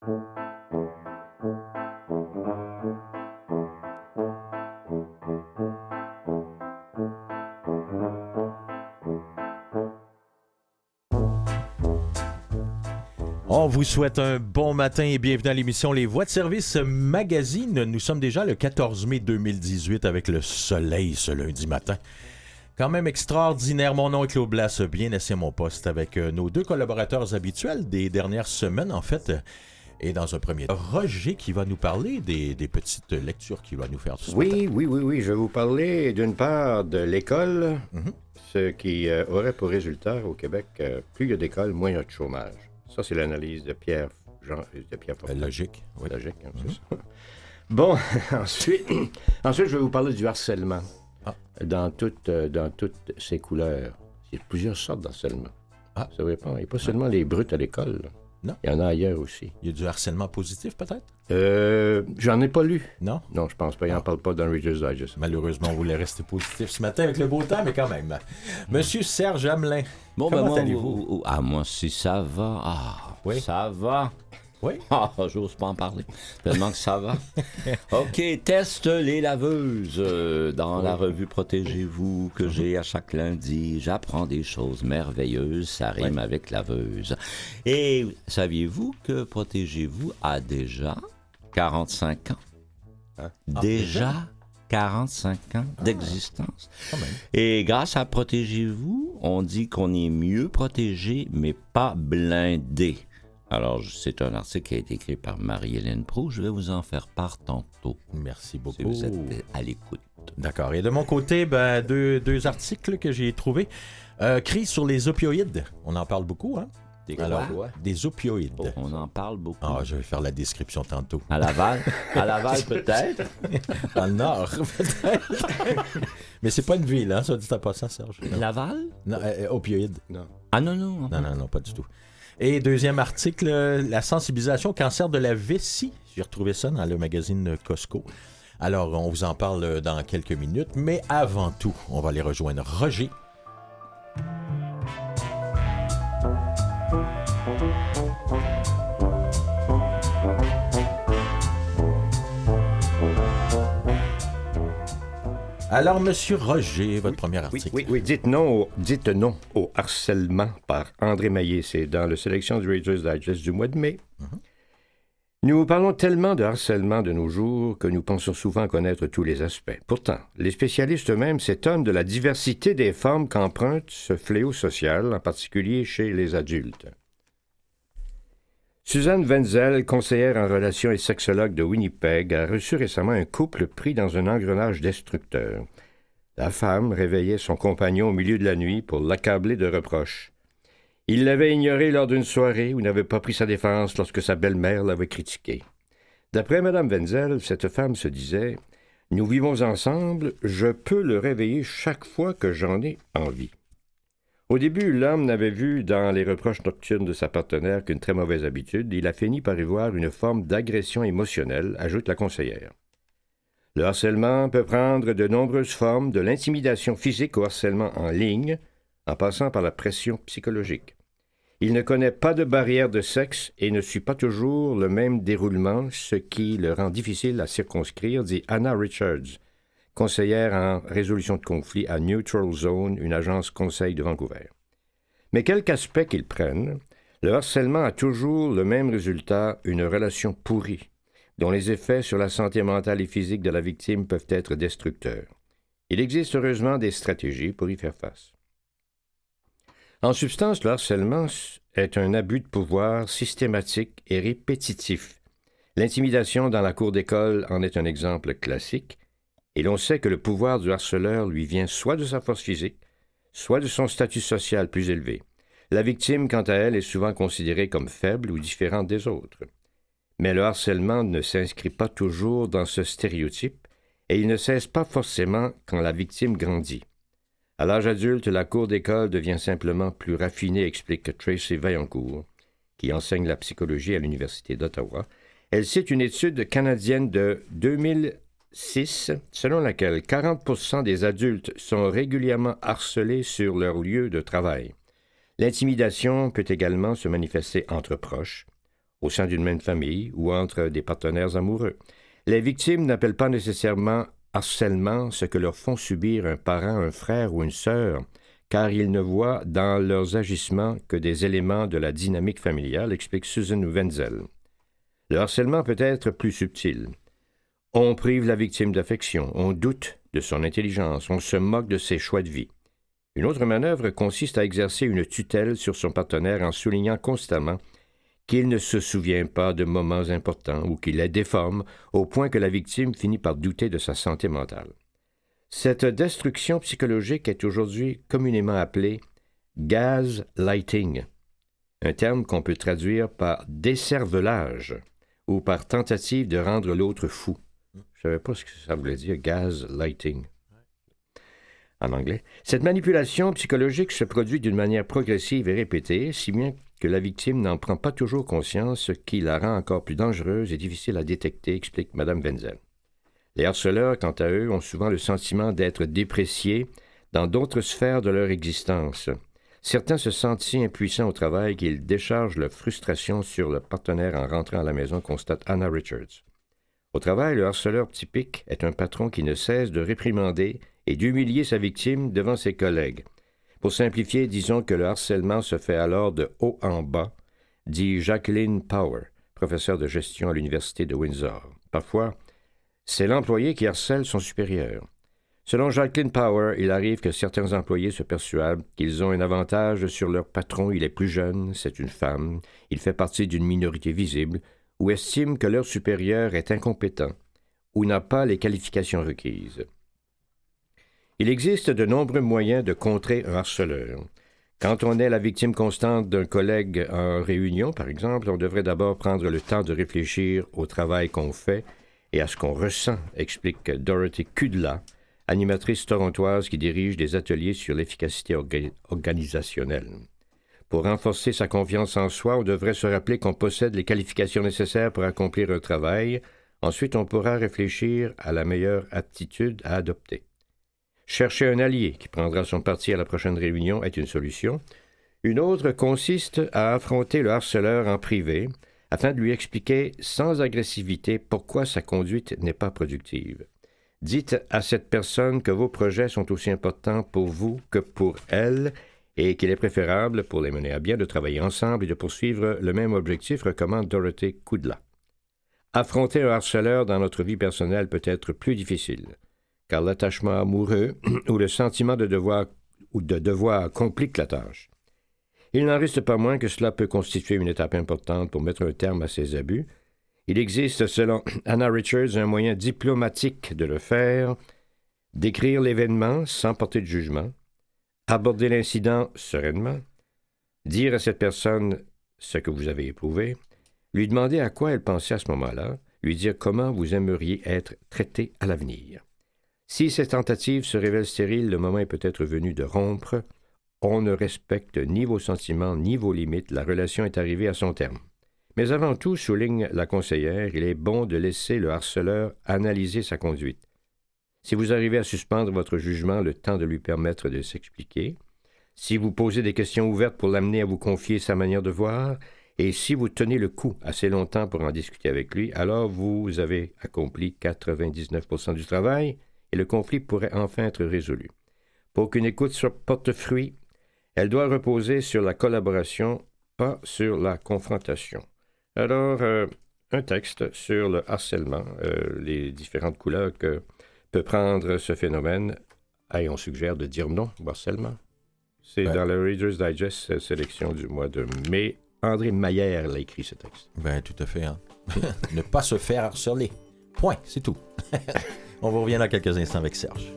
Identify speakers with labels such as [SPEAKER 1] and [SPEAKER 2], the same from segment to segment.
[SPEAKER 1] On vous souhaite un bon matin et bienvenue à l'émission Les Voix de service magazine. Nous sommes déjà le 14 mai 2018 avec le soleil ce lundi matin. Quand même extraordinaire. Mon nom est Claude Blas, bien assis à mon poste avec nos deux collaborateurs habituels des dernières semaines en fait. Et dans un premier temps, Roger qui va nous parler des petites lectures qu'il va nous faire ce matin.
[SPEAKER 2] Oui. Je vais vous parler d'une part de l'école, ce qui aurait pour résultat au Québec, plus il y a d'écoles, moins il y a de chômage. Ça, c'est l'analyse de Pierre Fortin.
[SPEAKER 1] Logique. Oui.
[SPEAKER 2] Logique, hein, c'est ça. Bon, ensuite, je vais vous parler du harcèlement dans toutes ses couleurs. Il y a plusieurs sortes d'harcèlement. Vous savez pas, il n'y a pas seulement les brutes à l'école. Là.
[SPEAKER 1] Non.
[SPEAKER 2] Il y en a ailleurs aussi.
[SPEAKER 1] Il y a du harcèlement positif, peut-être?
[SPEAKER 2] J'en ai pas lu.
[SPEAKER 1] Non?
[SPEAKER 2] Non, je pense pas. Il n'en parle pas dans Reader's Digest.
[SPEAKER 1] Malheureusement, on voulait rester positif ce matin avec le beau temps, mais quand même. Monsieur Serge Hamelin,
[SPEAKER 3] comment
[SPEAKER 1] allez-vous?
[SPEAKER 3] Moi, si ça va.
[SPEAKER 1] Oui.
[SPEAKER 3] Ça va.
[SPEAKER 1] Oui.
[SPEAKER 3] J'ose pas en parler. Tellement que ça va. OK, teste les laveuses. Dans la revue Protégez-vous que j'ai à chaque lundi, j'apprends des choses merveilleuses. Ça rime avec laveuse. Et saviez-vous que Protégez-vous a déjà 45 ans?
[SPEAKER 2] Hein?
[SPEAKER 3] Déjà 45 ans d'existence.
[SPEAKER 1] Quand même.
[SPEAKER 3] Et grâce à Protégez-vous, on dit qu'on est mieux protégé, mais pas blindé. Alors, c'est un article qui a été écrit par Marie-Hélène Proulx. Je vais vous en faire part tantôt.
[SPEAKER 1] Merci beaucoup.
[SPEAKER 3] Si vous êtes à l'écoute.
[SPEAKER 1] D'accord. Et de mon côté, deux articles que j'ai trouvés. Crise sur les opioïdes. On en parle beaucoup, hein? Des opioïdes.
[SPEAKER 3] Oh, on en parle beaucoup.
[SPEAKER 1] Je vais faire la description tantôt.
[SPEAKER 3] À Laval peut-être.
[SPEAKER 1] Dans le Nord, peut-être. Mais c'est pas une ville, hein, ça dit à pas ça, Serge. Non.
[SPEAKER 3] Laval?
[SPEAKER 1] Non, opioïdes.
[SPEAKER 2] Non.
[SPEAKER 3] Ah non.
[SPEAKER 1] Non, pas du tout. Et deuxième article, la sensibilisation au cancer de la vessie. J'ai retrouvé ça dans le magazine Costco. Alors, on vous en parle dans quelques minutes, mais avant tout, on va aller rejoindre Roger. Alors, Monsieur Roger, votre premier article.
[SPEAKER 2] Oui. Dites non au harcèlement par André Maillet. C'est dans la sélection du Reader's Digest du mois de mai. Nous parlons tellement de harcèlement de nos jours que nous pensons souvent connaître tous les aspects. Pourtant, les spécialistes eux-mêmes s'étonnent de la diversité des formes qu'emprunte ce fléau social, en particulier chez les adultes. Suzanne Wenzel, conseillère en relations et sexologue de Winnipeg, a reçu récemment un couple pris dans un engrenage destructeur. La femme réveillait son compagnon au milieu de la nuit pour l'accabler de reproches. Il l'avait ignoré lors d'une soirée ou n'avait pas pris sa défense lorsque sa belle-mère l'avait critiqué. D'après Mme Wenzel, cette femme se disait « Nous vivons ensemble, je peux le réveiller chaque fois que j'en ai envie. » Au début, l'homme n'avait vu dans les reproches nocturnes de sa partenaire qu'une très mauvaise habitude. Il a fini par y voir une forme d'agression émotionnelle, ajoute la conseillère. Le harcèlement peut prendre de nombreuses formes, de l'intimidation physique au harcèlement en ligne, en passant par la pression psychologique. Il ne connaît pas de barrière de sexe et ne suit pas toujours le même déroulement, ce qui le rend difficile à circonscrire, dit Anna Richards, conseillère en résolution de conflits à Neutral Zone, une agence conseil de Vancouver. Mais quelque aspect qu'il prenne, le harcèlement a toujours le même résultat, une relation pourrie, dont les effets sur la santé mentale et physique de la victime peuvent être destructeurs. Il existe heureusement des stratégies pour y faire face. En substance, le harcèlement est un abus de pouvoir systématique et répétitif. L'intimidation dans la cour d'école en est un exemple classique, et l'on sait que le pouvoir du harceleur lui vient soit de sa force physique, soit de son statut social plus élevé. La victime, quant à elle, est souvent considérée comme faible ou différente des autres. Mais le harcèlement ne s'inscrit pas toujours dans ce stéréotype, et il ne cesse pas forcément quand la victime grandit. À l'âge adulte, la cour d'école devient simplement plus raffinée, explique Tracy Vaillancourt, qui enseigne la psychologie à l'Université d'Ottawa. Elle cite une étude canadienne de 2006, selon laquelle 40% des adultes sont régulièrement harcelés sur leur lieu de travail. L'intimidation peut également se manifester entre proches. au sein d'une même famille ou entre des partenaires amoureux. Les victimes n'appellent pas nécessairement harcèlement ce que leur font subir un parent, un frère ou une sœur, car ils ne voient dans leurs agissements que des éléments de la dynamique familiale, explique Susan Wenzel. Le harcèlement peut être plus subtil. On prive la victime d'affection, on doute de son intelligence, on se moque de ses choix de vie. Une autre manœuvre consiste à exercer une tutelle sur son partenaire en soulignant constamment qu'il ne se souvient pas de moments importants ou qu'il les déforme au point que la victime finit par douter de sa santé mentale. Cette destruction psychologique est aujourd'hui communément appelée gaslighting, un terme qu'on peut traduire par décervelage ou par tentative de rendre l'autre fou. Je ne savais pas ce que ça voulait dire, gaslighting, en anglais. Cette manipulation psychologique se produit d'une manière progressive et répétée, si bien que la victime n'en prend pas toujours conscience, ce qui la rend encore plus dangereuse et difficile à détecter, explique Mme Wenzel. Les harceleurs, quant à eux, ont souvent le sentiment d'être dépréciés dans d'autres sphères de leur existence. Certains se sentent si impuissants au travail qu'ils déchargent leur frustration sur le partenaire en rentrant à la maison, constate Anna Richards. Au travail, le harceleur typique est un patron qui ne cesse de réprimander et d'humilier sa victime devant ses collègues. Pour simplifier, disons que le harcèlement se fait alors de haut en bas, dit Jacqueline Power, professeure de gestion à l'Université de Windsor. Parfois, c'est l'employé qui harcèle son supérieur. Selon Jacqueline Power, il arrive que certains employés se persuadent qu'ils ont un avantage sur leur patron. Il est plus jeune, c'est une femme, il fait partie d'une minorité visible, ou estiment que leur supérieur est incompétent ou n'a pas les qualifications requises. Il existe de nombreux moyens de contrer un harceleur. Quand on est la victime constante d'un collègue en réunion, par exemple, on devrait d'abord prendre le temps de réfléchir au travail qu'on fait et à ce qu'on ressent, explique Dorothy Kudla, animatrice torontoise qui dirige des ateliers sur l'efficacité organisationnelle. Pour renforcer sa confiance en soi, on devrait se rappeler qu'on possède les qualifications nécessaires pour accomplir un travail. Ensuite, on pourra réfléchir à la meilleure attitude à adopter. Chercher un allié qui prendra son parti à la prochaine réunion est une solution. Une autre consiste à affronter le harceleur en privé afin de lui expliquer sans agressivité pourquoi sa conduite n'est pas productive. Dites à cette personne que vos projets sont aussi importants pour vous que pour elle et qu'il est préférable, pour les mener à bien, de travailler ensemble et de poursuivre le même objectif, recommande Dorothée Kudla. Affronter un harceleur dans notre vie personnelle peut être plus difficile, car l'attachement amoureux ou le sentiment de devoir complique la tâche. Il n'en reste pas moins que cela peut constituer une étape importante pour mettre un terme à ces abus. Il existe, selon Anna Richards, un moyen diplomatique de le faire, décrire l'événement sans porter de jugement, aborder l'incident sereinement, dire à cette personne ce que vous avez éprouvé, lui demander à quoi elle pensait à ce moment-là, lui dire comment vous aimeriez être traité à l'avenir. Si cette tentative se révèle stérile, le moment est peut-être venu de rompre. On ne respecte ni vos sentiments ni vos limites. La relation est arrivée à son terme. Mais avant tout, souligne la conseillère, il est bon de laisser le harceleur analyser sa conduite. Si vous arrivez à suspendre votre jugement, le temps de lui permettre de s'expliquer, si vous posez des questions ouvertes pour l'amener à vous confier sa manière de voir, et si vous tenez le coup assez longtemps pour en discuter avec lui, alors vous avez accompli 99% du travail et le conflit pourrait enfin être résolu. Pour qu'une écoute porte fruit, elle doit reposer sur la collaboration, pas sur la confrontation. Alors, un texte sur le harcèlement, les différentes couleurs que peut prendre ce phénomène, et on suggère de dire non au harcèlement. C'est dans le Reader's Digest, sélection du mois de mai. André Maillère l'a écrit, ce texte.
[SPEAKER 1] Ben, tout à fait. Hein? Ne pas se faire harceler. Point, c'est tout. On vous revient dans quelques instants avec Serge.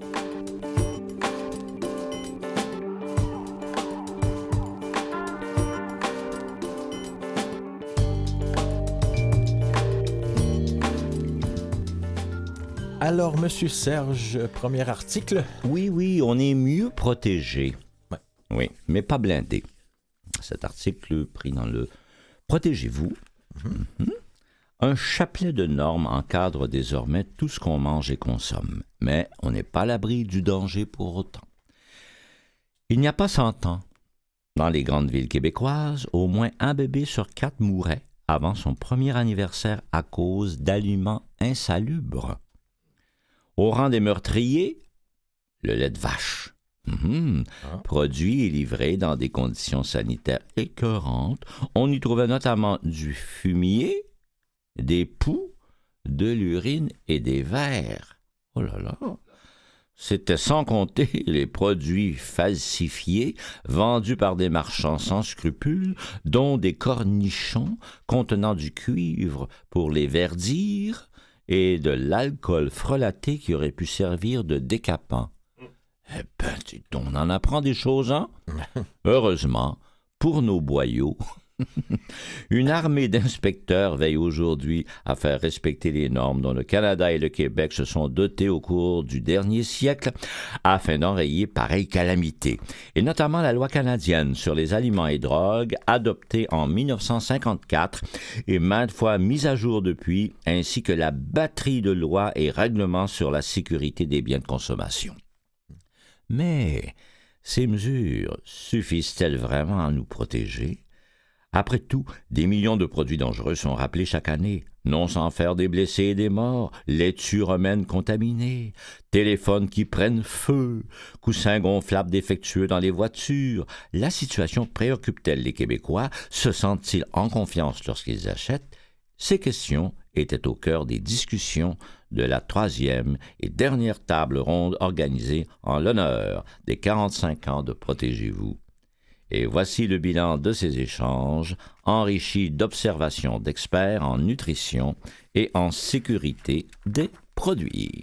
[SPEAKER 1] Alors, Monsieur Serge, premier article.
[SPEAKER 3] Oui, on est mieux protégé.
[SPEAKER 1] Ouais.
[SPEAKER 3] Oui, mais pas blindé. Cet article pris dans le Protégez-vous. Un chapelet de normes encadre désormais tout ce qu'on mange et consomme, mais on n'est pas à l'abri du danger pour autant. Il n'y a pas 100 ans, dans les grandes villes québécoises, au moins un bébé sur 4 mourait avant son premier anniversaire à cause d'aliments insalubres. Au rang des meurtriers, le lait de vache. Produit et livré dans des conditions sanitaires écœurantes. On y trouvait notamment du fumier, des poux, de l'urine et des vers. Oh là là! C'était sans compter les produits falsifiés vendus par des marchands sans scrupules, dont des cornichons contenant du cuivre pour les verdir et de l'alcool frelaté qui aurait pu servir de décapant. Eh ben, on en apprend des choses, hein? Heureusement, pour nos boyaux, une armée d'inspecteurs veille aujourd'hui à faire respecter les normes dont le Canada et le Québec se sont dotés au cours du dernier siècle afin d'enrayer pareille calamité, et notamment la loi canadienne sur les aliments et drogues adoptée en 1954 et maintes fois mise à jour depuis, ainsi que la batterie de lois et règlements sur la sécurité des biens de consommation. Mais ces mesures suffisent-elles vraiment à nous protéger? Après tout, des millions de produits dangereux sont rappelés chaque année, non sans faire des blessés et des morts, laitues romaines contaminées, téléphones qui prennent feu, coussins gonflables défectueux dans les voitures. La situation préoccupe-t-elle les Québécois? Se sentent-ils en confiance lorsqu'ils achètent? Ces questions étaient au cœur des discussions de la 3e et dernière table ronde organisée en l'honneur des 45 ans de Protégez-vous. Et voici le bilan de ces échanges, enrichis d'observations d'experts en nutrition et en sécurité des produits.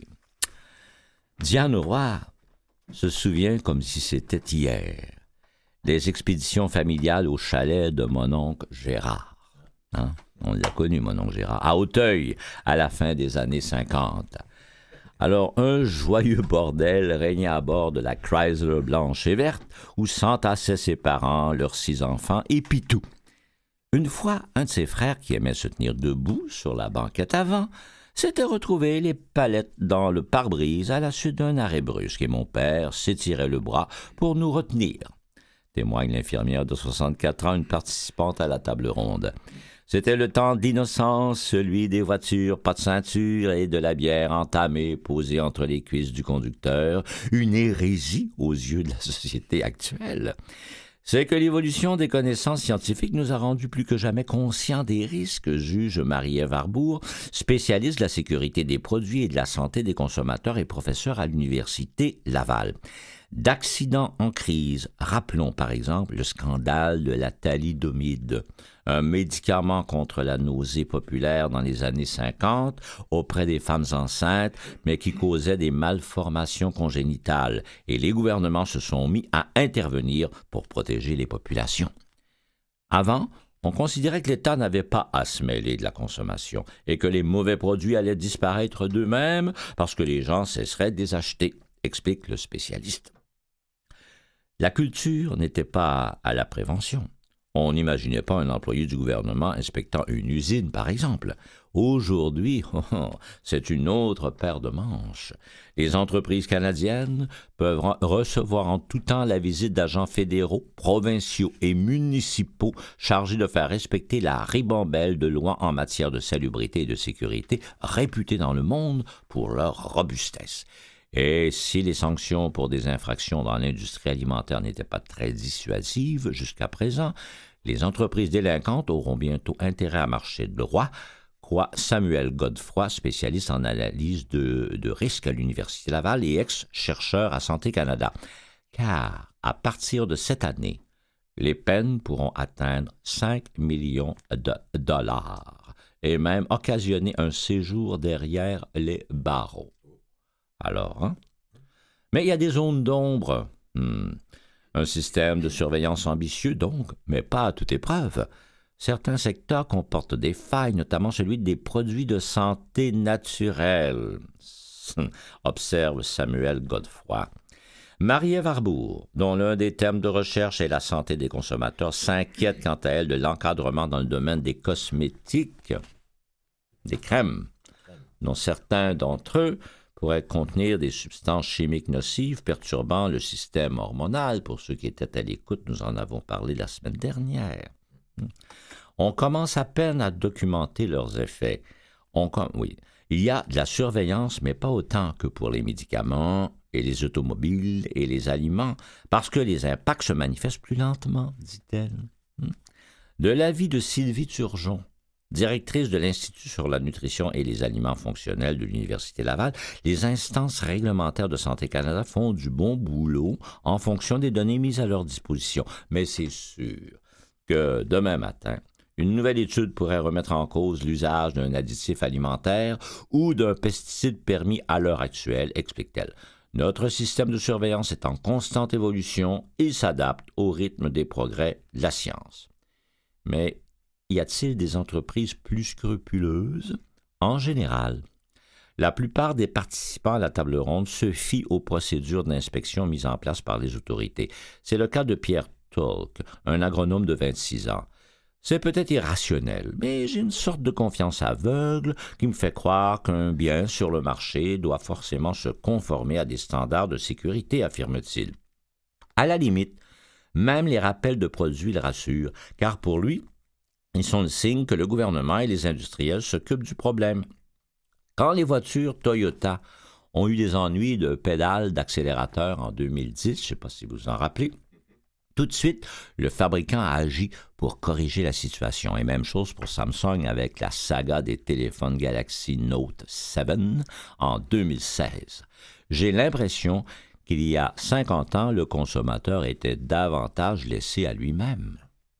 [SPEAKER 3] Diane Roy se souvient comme si c'était hier des expéditions familiales au chalet de mon oncle Gérard. On l'a connu, mon oncle Gérard, à Auteuil, à la fin des années 50. Alors, un joyeux bordel régnait à bord de la Chrysler blanche et verte, où s'entassaient ses parents, leurs 6 enfants et Pitou. Une fois, un de ses frères, qui aimait se tenir debout sur la banquette avant, s'était retrouvé les palettes dans le pare-brise à la suite d'un arrêt brusque, et mon père s'étirait le bras pour nous retenir. Témoigne l'infirmière de 64 ans, une participante à la table ronde. C'était le temps d'innocence, celui des voitures, pas de ceinture et de la bière entamée, posée entre les cuisses du conducteur, une hérésie aux yeux de la société actuelle. C'est que l'évolution des connaissances scientifiques nous a rendus plus que jamais conscients des risques, juge Marie-Ève Arbour, spécialiste de la sécurité des produits et de la santé des consommateurs et professeur à l'Université Laval. D'accidents en crise, rappelons par exemple le scandale de la thalidomide, un médicament contre la nausée populaire dans les années 50 auprès des femmes enceintes, mais qui causait des malformations congénitales, et les gouvernements se sont mis à intervenir pour protéger les populations. Avant, on considérait que l'État n'avait pas à se mêler de la consommation et que les mauvais produits allaient disparaître d'eux-mêmes parce que les gens cesseraient de les acheter, explique le spécialiste. La culture n'était pas à la prévention. On n'imaginait pas un employé du gouvernement inspectant une usine, par exemple. Aujourd'hui, c'est une autre paire de manches. Les entreprises canadiennes peuvent recevoir en tout temps la visite d'agents fédéraux, provinciaux et municipaux chargés de faire respecter la ribambelle de lois en matière de salubrité et de sécurité, réputées dans le monde pour leur robustesse. Et si les sanctions pour des infractions dans l'industrie alimentaire n'étaient pas très dissuasives jusqu'à présent, les entreprises délinquantes auront bientôt intérêt à marcher droit, croit Samuel Godefroy, spécialiste en analyse de risque à l'Université Laval et ex-chercheur à Santé Canada. Car, à partir de cette année, les peines pourront atteindre 5 millions de dollars et même occasionner un séjour derrière les barreaux. Alors, Mais il y a des zones d'ombre. Un système de surveillance ambitieux, donc, mais pas à toute épreuve. Certains secteurs comportent des failles, notamment celui des produits de santé naturelle, observe Samuel Godefroy. Marie-Ève Arbour, dont l'un des thèmes de recherche est la santé des consommateurs, s'inquiète quant à elle de l'encadrement dans le domaine des cosmétiques, des crèmes, dont certains d'entre eux pourraient contenir des substances chimiques nocives perturbant le système hormonal. Pour ceux qui étaient à l'écoute, nous en avons parlé la semaine dernière. On commence à peine à documenter leurs effets. Oui, il y a de la surveillance, mais pas autant que pour les médicaments et les automobiles et les aliments, parce que les impacts se manifestent plus lentement, dit-elle. De l'avis de Sylvie Turgeon, directrice de l'Institut sur la nutrition et les aliments fonctionnels de l'Université Laval, les instances réglementaires de Santé Canada font du bon boulot en fonction des données mises à leur disposition. Mais c'est sûr que demain matin, une nouvelle étude pourrait remettre en cause l'usage d'un additif alimentaire ou d'un pesticide permis à l'heure actuelle, explique-t-elle. Notre système de surveillance est en constante évolution et s'adapte au rythme des progrès de la science. Mais y a-t-il des entreprises plus scrupuleuses? En général, la plupart des participants à la table ronde se fient aux procédures d'inspection mises en place par les autorités. C'est le cas de Pierre Tolk, un agronome de 26 ans. C'est peut-être irrationnel, mais j'ai une sorte de confiance aveugle qui me fait croire qu'un bien sur le marché doit forcément se conformer à des standards de sécurité, affirme-t-il. À la limite, même les rappels de produits le rassurent, car pour lui, ils sont le signe que le gouvernement et les industriels s'occupent du problème. Quand les voitures Toyota ont eu des ennuis de pédales d'accélérateur en 2010, je ne sais pas si vous vous en rappelez, tout de suite, le fabricant a agi pour corriger la situation. Et même chose pour Samsung avec la saga des téléphones Galaxy Note 7 en 2016. J'ai l'impression qu'il y a 50 ans, le consommateur était davantage laissé à lui-même.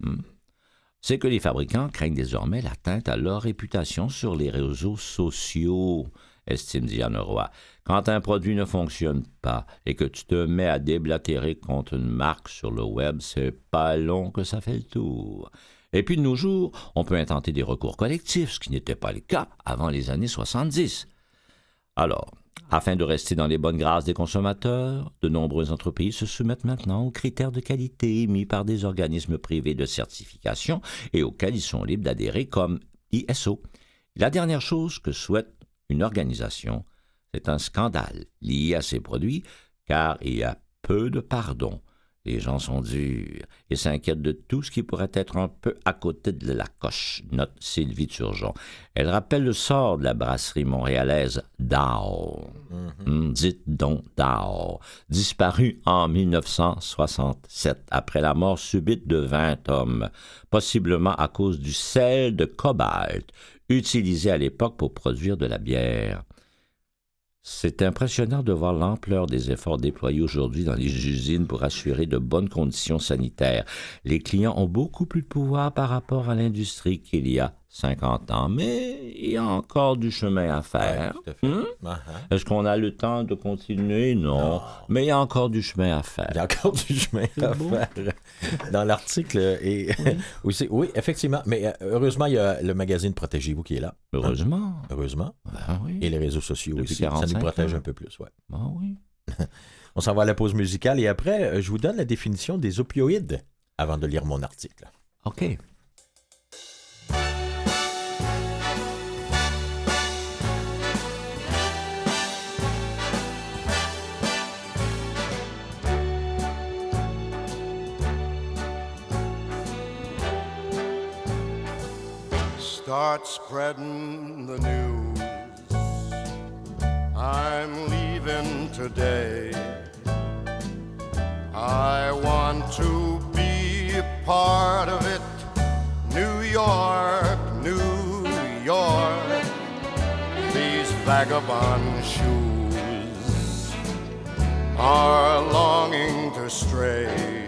[SPEAKER 3] C'est que les fabricants craignent désormais l'atteinte à leur réputation sur les réseaux sociaux, estime Diane Roy. Quand un produit ne fonctionne pas et que tu te mets à déblatérer contre une marque sur le web, c'est pas long que ça fait le tour. Et puis de nos jours, on peut intenter des recours collectifs, ce qui n'était pas le cas avant les années 70. Alors, afin de rester dans les bonnes grâces des consommateurs, de nombreuses entreprises se soumettent maintenant aux critères de qualité émis par des organismes privés de certification et auxquels ils sont libres d'adhérer comme ISO. La dernière chose que souhaite une organisation, c'est un scandale lié à ces produits, car il y a peu de pardon. Les gens sont durs et s'inquiètent de tout ce qui pourrait être un peu à côté de la coche, note Sylvie Turgeon. Elle rappelle le sort de la brasserie montréalaise Dow. Dites donc Dow, disparue en 1967 après la mort subite de 20 hommes, possiblement à cause du sel de cobalt utilisé à l'époque pour produire de la bière. C'est impressionnant de voir l'ampleur des efforts déployés aujourd'hui dans les usines pour assurer de bonnes conditions sanitaires. Les clients ont beaucoup plus de pouvoir par rapport à l'industrie qu'il y a 50 ans, mais il y a encore du chemin à faire.
[SPEAKER 1] Ouais, tout à fait.
[SPEAKER 3] Est-ce qu'on a le temps de continuer? Non. Mais il y a encore du chemin à faire.
[SPEAKER 1] Il y a encore du chemin à faire. Dans l'article, oui, effectivement. Mais heureusement, il y a le magazine Protégez-vous qui est là.
[SPEAKER 3] Heureusement.
[SPEAKER 1] Heureusement.
[SPEAKER 3] Ben oui.
[SPEAKER 1] Et les réseaux sociaux
[SPEAKER 3] Depuis
[SPEAKER 1] aussi. Ça
[SPEAKER 3] 45
[SPEAKER 1] nous protège
[SPEAKER 3] ans.
[SPEAKER 1] un peu plus, ouais.
[SPEAKER 3] Ben oui.
[SPEAKER 1] On s'en va à la pause musicale et après, je vous donne la définition des opioïdes avant de lire mon article.
[SPEAKER 3] OK.
[SPEAKER 4] Start spreading the news. I'm leaving today. I want to be a part of it. New York, New York. These vagabond shoes are longing to stray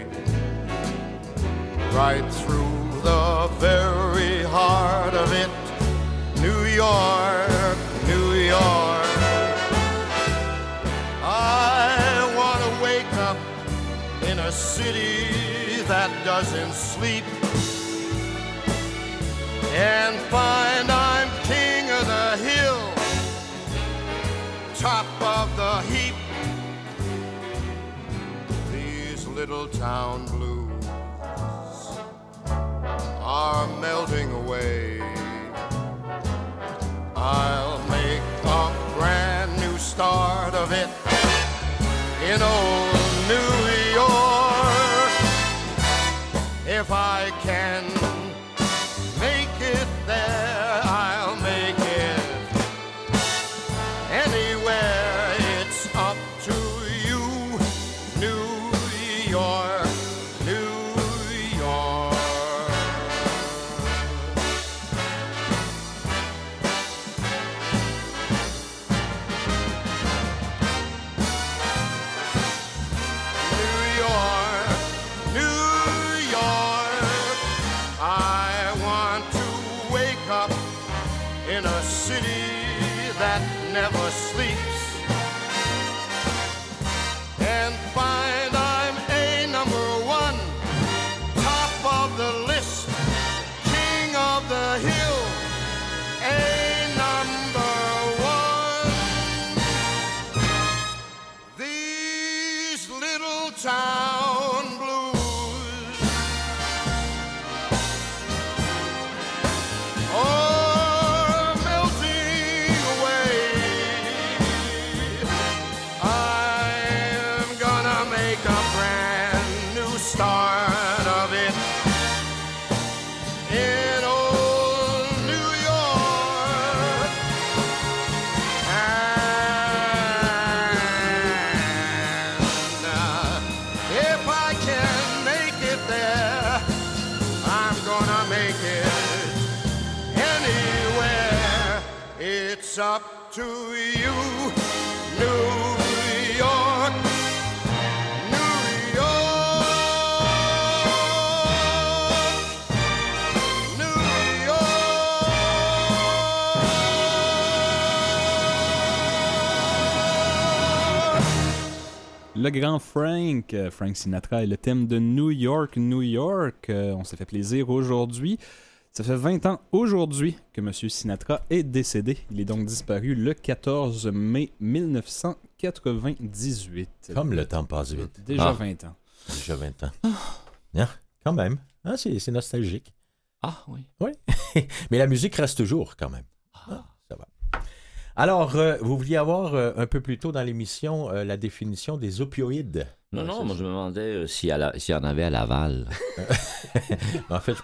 [SPEAKER 4] right through the very heart of it. New York, New York. I want to wake up in a city that doesn't sleep and find I'm king of the hill, top of the heap. These little town blues are melting away. I'll make a brand new start of it in old New York if I can in a city that never sleeps, and find I'm a number one, top of the list, king of the hill, a number one. These little town blues are melting away. I'm gonna make a brand new start of it in old New York. And if I can make it there, I'm gonna make it anywhere. It's up to you, New York, New York, New York.
[SPEAKER 5] Le grand Frank Sinatra est le thème de New York, New York. On s'est fait plaisir aujourd'hui. Ça fait 20 ans aujourd'hui que M. Sinatra est décédé. Il est donc disparu le 14 mai 1998.
[SPEAKER 1] Comme le temps passe vite.
[SPEAKER 5] Déjà 20 ans.
[SPEAKER 1] Déjà 20 ans. Ah, quand même. Ah, c'est nostalgique.
[SPEAKER 3] Ah oui.
[SPEAKER 1] Oui. Mais la musique reste toujours quand même. Ah, ça va. Alors, vous vouliez avoir un peu plus tôt dans l'émission la définition des opioïdes.
[SPEAKER 3] Non, moi je me demandais s'il y en avait à Laval.
[SPEAKER 1] En fait,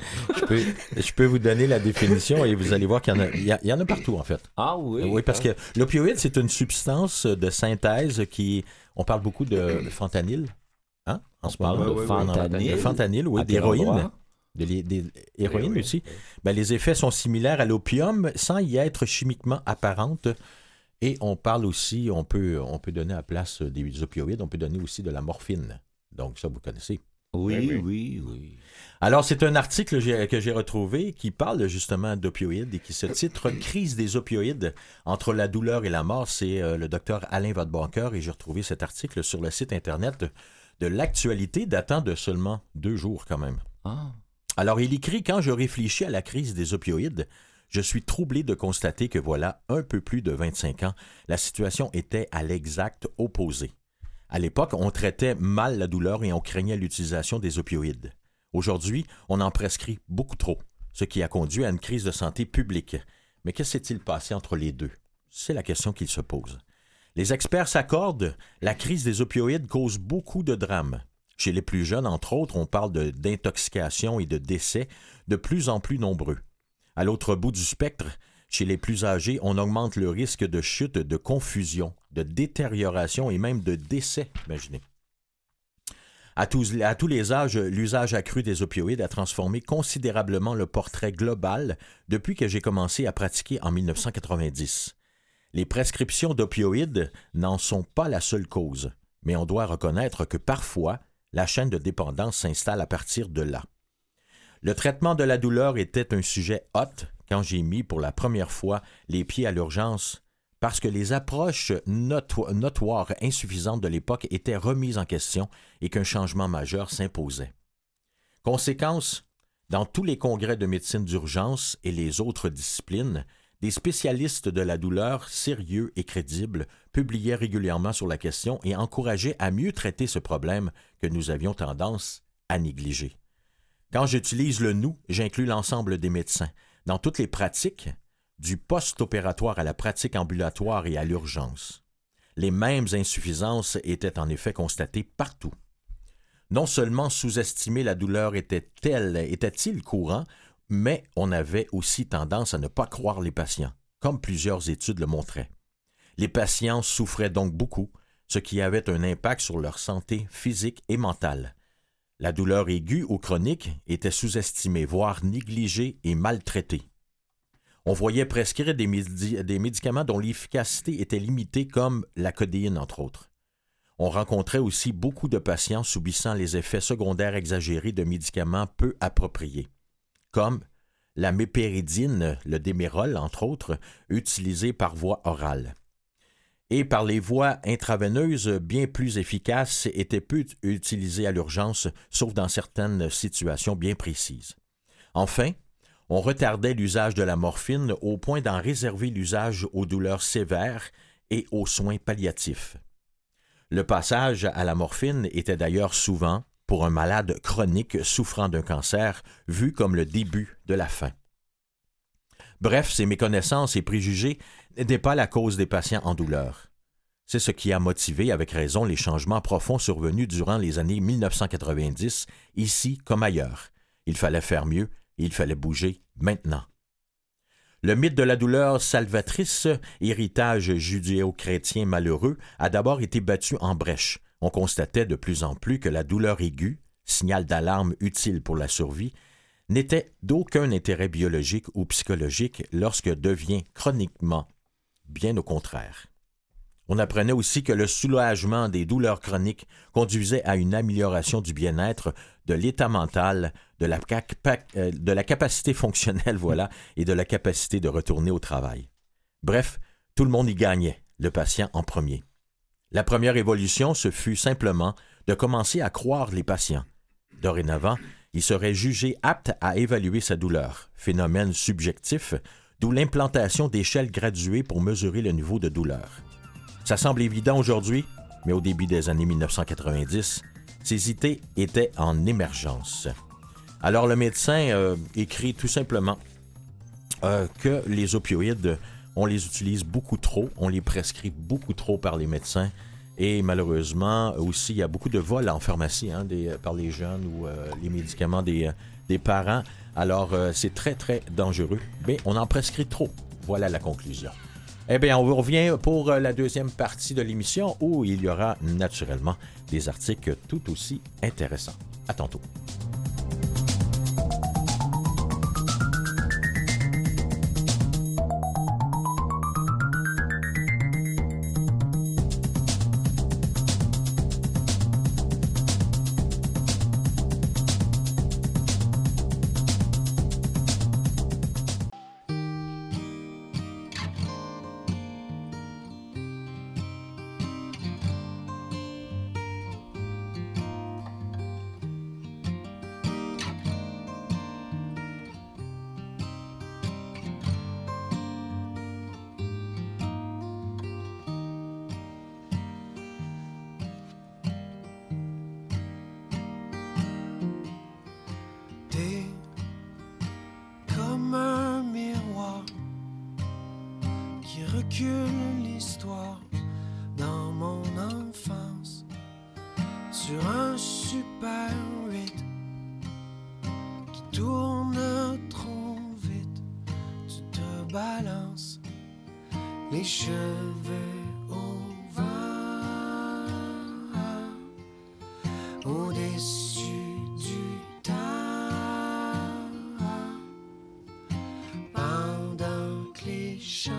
[SPEAKER 1] je peux vous donner la définition et vous allez voir qu'il y en a partout, en fait.
[SPEAKER 3] Ah oui?
[SPEAKER 1] Oui, parce que l'opioïde, c'est une substance de synthèse on parle beaucoup de fentanyl, hein? En ce moment.
[SPEAKER 3] De fentanyl.
[SPEAKER 1] De fentanyl, oui,
[SPEAKER 3] À quel
[SPEAKER 1] d'héroïne.
[SPEAKER 3] endroit?
[SPEAKER 1] Des héroïnes
[SPEAKER 2] Oui.
[SPEAKER 1] aussi. Ben, les effets sont similaires à l'opium sans y être chimiquement apparentes. Et on parle aussi, on peut donner à la place des opioïdes, on peut donner aussi de la morphine. Donc ça, vous connaissez.
[SPEAKER 3] Oui.
[SPEAKER 1] Alors, c'est un article que j'ai retrouvé qui parle justement d'opioïdes et qui se titre « Crise des opioïdes entre la douleur et la mort ». C'est le docteur Alain Vadeboncoeur et j'ai retrouvé cet article sur le site Internet de l'actualité datant de seulement 2 jours quand même.
[SPEAKER 3] Ah.
[SPEAKER 1] Alors, il écrit « Quand je réfléchis à la crise des opioïdes, je suis troublé de constater que voilà un peu plus de 25 ans, la situation était à l'exact opposé. À l'époque, on traitait mal la douleur et on craignait l'utilisation des opioïdes. Aujourd'hui, on en prescrit beaucoup trop, ce qui a conduit à une crise de santé publique. Mais que s'est-il passé entre les deux? C'est la question qu'il se pose. Les experts s'accordent, la crise des opioïdes cause beaucoup de drames. Chez les plus jeunes, entre autres, on parle d'intoxication et de décès de plus en plus nombreux. À l'autre bout du spectre, chez les plus âgés, on augmente le risque de chute, de confusion, de détérioration et même de décès, imaginez. À tous les âges, l'usage accru des opioïdes a transformé considérablement le portrait global depuis que j'ai commencé à pratiquer en 1990. Les prescriptions d'opioïdes n'en sont pas la seule cause, mais on doit reconnaître que parfois, la chaîne de dépendance s'installe à partir de là. Le traitement de la douleur était un sujet hot quand j'ai mis pour la première fois les pieds à l'urgence parce que les approches notoires insuffisantes de l'époque étaient remises en question et qu'un changement majeur s'imposait. Conséquence, dans tous les congrès de médecine d'urgence et les autres disciplines, des spécialistes de la douleur sérieux et crédibles publiaient régulièrement sur la question et encourageaient à mieux traiter ce problème que nous avions tendance à négliger. Quand j'utilise le « nous », j'inclus l'ensemble des médecins. Dans toutes les pratiques, du post-opératoire à la pratique ambulatoire et à l'urgence. Les mêmes insuffisances étaient en effet constatées partout. Non seulement sous-estimer la douleur était-il courant, mais on avait aussi tendance à ne pas croire les patients, comme plusieurs études le montraient. Les patients souffraient donc beaucoup, ce qui avait un impact sur leur santé physique et mentale. La douleur aiguë ou chronique était sous-estimée, voire négligée et maltraitée. On voyait prescrire des médicaments dont l'efficacité était limitée, comme la codéine, entre autres. On rencontrait aussi beaucoup de patients subissant les effets secondaires exagérés de médicaments peu appropriés, comme la mépéridine, le démérol, entre autres, utilisé par voie orale. Et par les voies intraveineuses, bien plus efficaces, étaient peu utilisées à l'urgence, sauf dans certaines situations bien précises. Enfin, on retardait l'usage de la morphine au point d'en réserver l'usage aux douleurs sévères et aux soins palliatifs. Le passage à la morphine était d'ailleurs souvent, pour un malade chronique souffrant d'un cancer, vu comme le début de la fin. Bref, ces méconnaissances et préjugés n'étaient pas la cause des patients en douleur. C'est ce qui a motivé avec raison les changements profonds survenus durant les années 1990, ici comme ailleurs. Il fallait faire mieux, il fallait bouger maintenant. Le mythe de la douleur salvatrice, héritage judéo-chrétien malheureux, a d'abord été battu en brèche. On constatait de plus en plus que la douleur aiguë, signal d'alarme utile pour la survie, n'était d'aucun intérêt biologique ou psychologique lorsque devient chroniquement, bien au contraire. On apprenait aussi que le soulagement des douleurs chroniques conduisait à une amélioration du bien-être, de l'état mental, de la capacité fonctionnelle, et de la capacité de retourner au travail. Bref, tout le monde y gagnait, le patient en premier. La première évolution, ce fut simplement de commencer à croire les patients. Dorénavant, il serait jugé apte à évaluer sa douleur, phénomène subjectif, d'où l'implantation d'échelles graduées pour mesurer le niveau de douleur. Ça semble évident aujourd'hui, mais au début des années 1990, ces idées étaient en émergence. Alors le médecin écrit tout simplement que les opioïdes, on les utilise beaucoup trop, on les prescrit beaucoup trop par les médecins et malheureusement aussi il y a beaucoup de vols en pharmacie par les jeunes ou les médicaments des parents. Alors c'est très très dangereux, mais on en prescrit trop. Voilà la conclusion. Eh bien, on vous revient pour la deuxième partie de l'émission où il y aura naturellement des articles tout aussi intéressants. À tantôt.
[SPEAKER 6] L'histoire dans mon enfance sur un Super 8 qui tourne trop vite. Tu te balances les cheveux au vent au-dessus du temps pendant que les chansons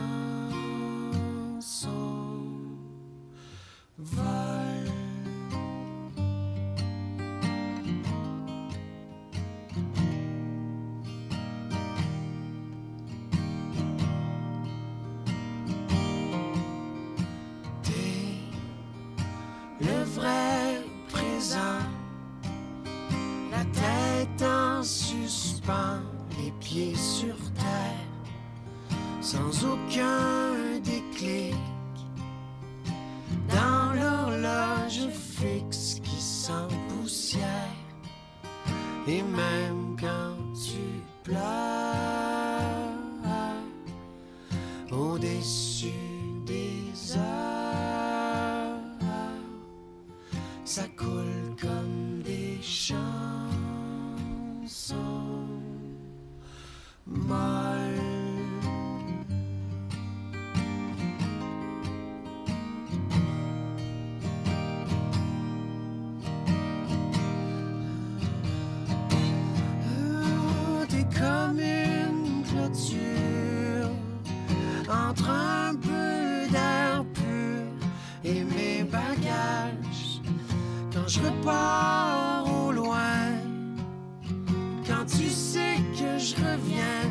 [SPEAKER 6] volent. T'es le vrai présent, la tête en suspens, les pieds sur terre, sans aucun déclic. Dans l'horloge fixe qui s'empoussière, et même quand tu pleures, au-dessus des heures, ça coule comme des chansons molles. Comme une clôture entre un peu d'air pur et mes bagages. Quand je repars au loin, quand tu sais que je reviens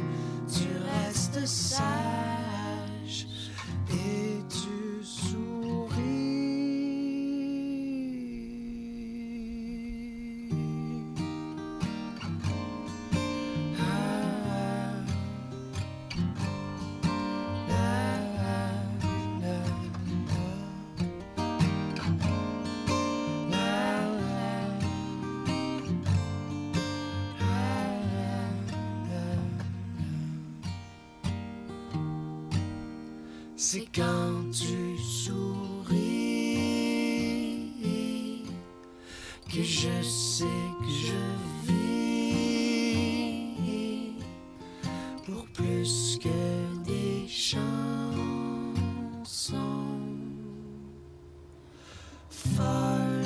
[SPEAKER 6] sage et tu souris. C'est quand tu souris que je sais que je vis pour plus que des chansons folles.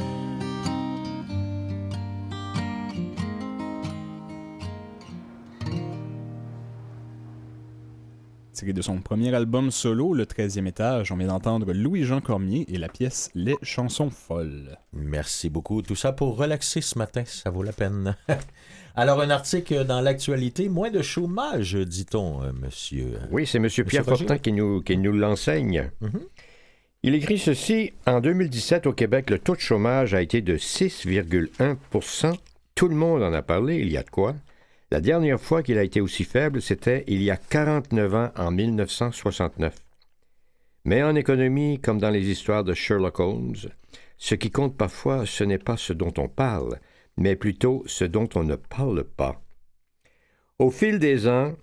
[SPEAKER 5] Tiré de son premier album solo, Le 13e étage, on vient d'entendre Louis-Jean Cormier et la pièce Les chansons folles.
[SPEAKER 1] Merci beaucoup. Tout ça pour relaxer ce matin, ça vaut la peine. Alors, un article dans l'actualité, moins de chômage, dit-on, monsieur.
[SPEAKER 2] Oui, c'est M. Pierre
[SPEAKER 1] Roger.
[SPEAKER 2] Fortin qui nous l'enseigne.
[SPEAKER 1] Mhm.
[SPEAKER 2] Il écrit ceci: en 2017, au Québec, le taux de chômage a été de 6,1 %. Tout le monde en a parlé, il y a de quoi. La dernière fois qu'il a été aussi faible, c'était il y a 49 ans, en 1969. Mais en économie, comme dans les histoires de Sherlock Holmes, ce qui compte parfois, ce n'est pas ce dont on parle, mais plutôt ce dont on ne parle pas. Au fil des ans,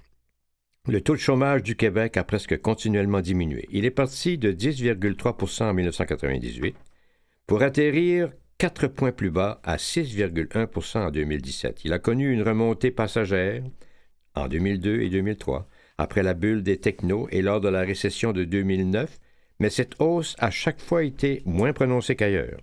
[SPEAKER 2] le taux de chômage du Québec a presque continuellement diminué. Il est parti de 10,3 % en 1998 pour atterrir 4 points plus bas à 6,1 % en 2017. Il a connu une remontée passagère en 2002 et 2003, après la bulle des technos et lors de la récession de 2009, mais cette hausse a chaque fois été moins prononcée qu'ailleurs.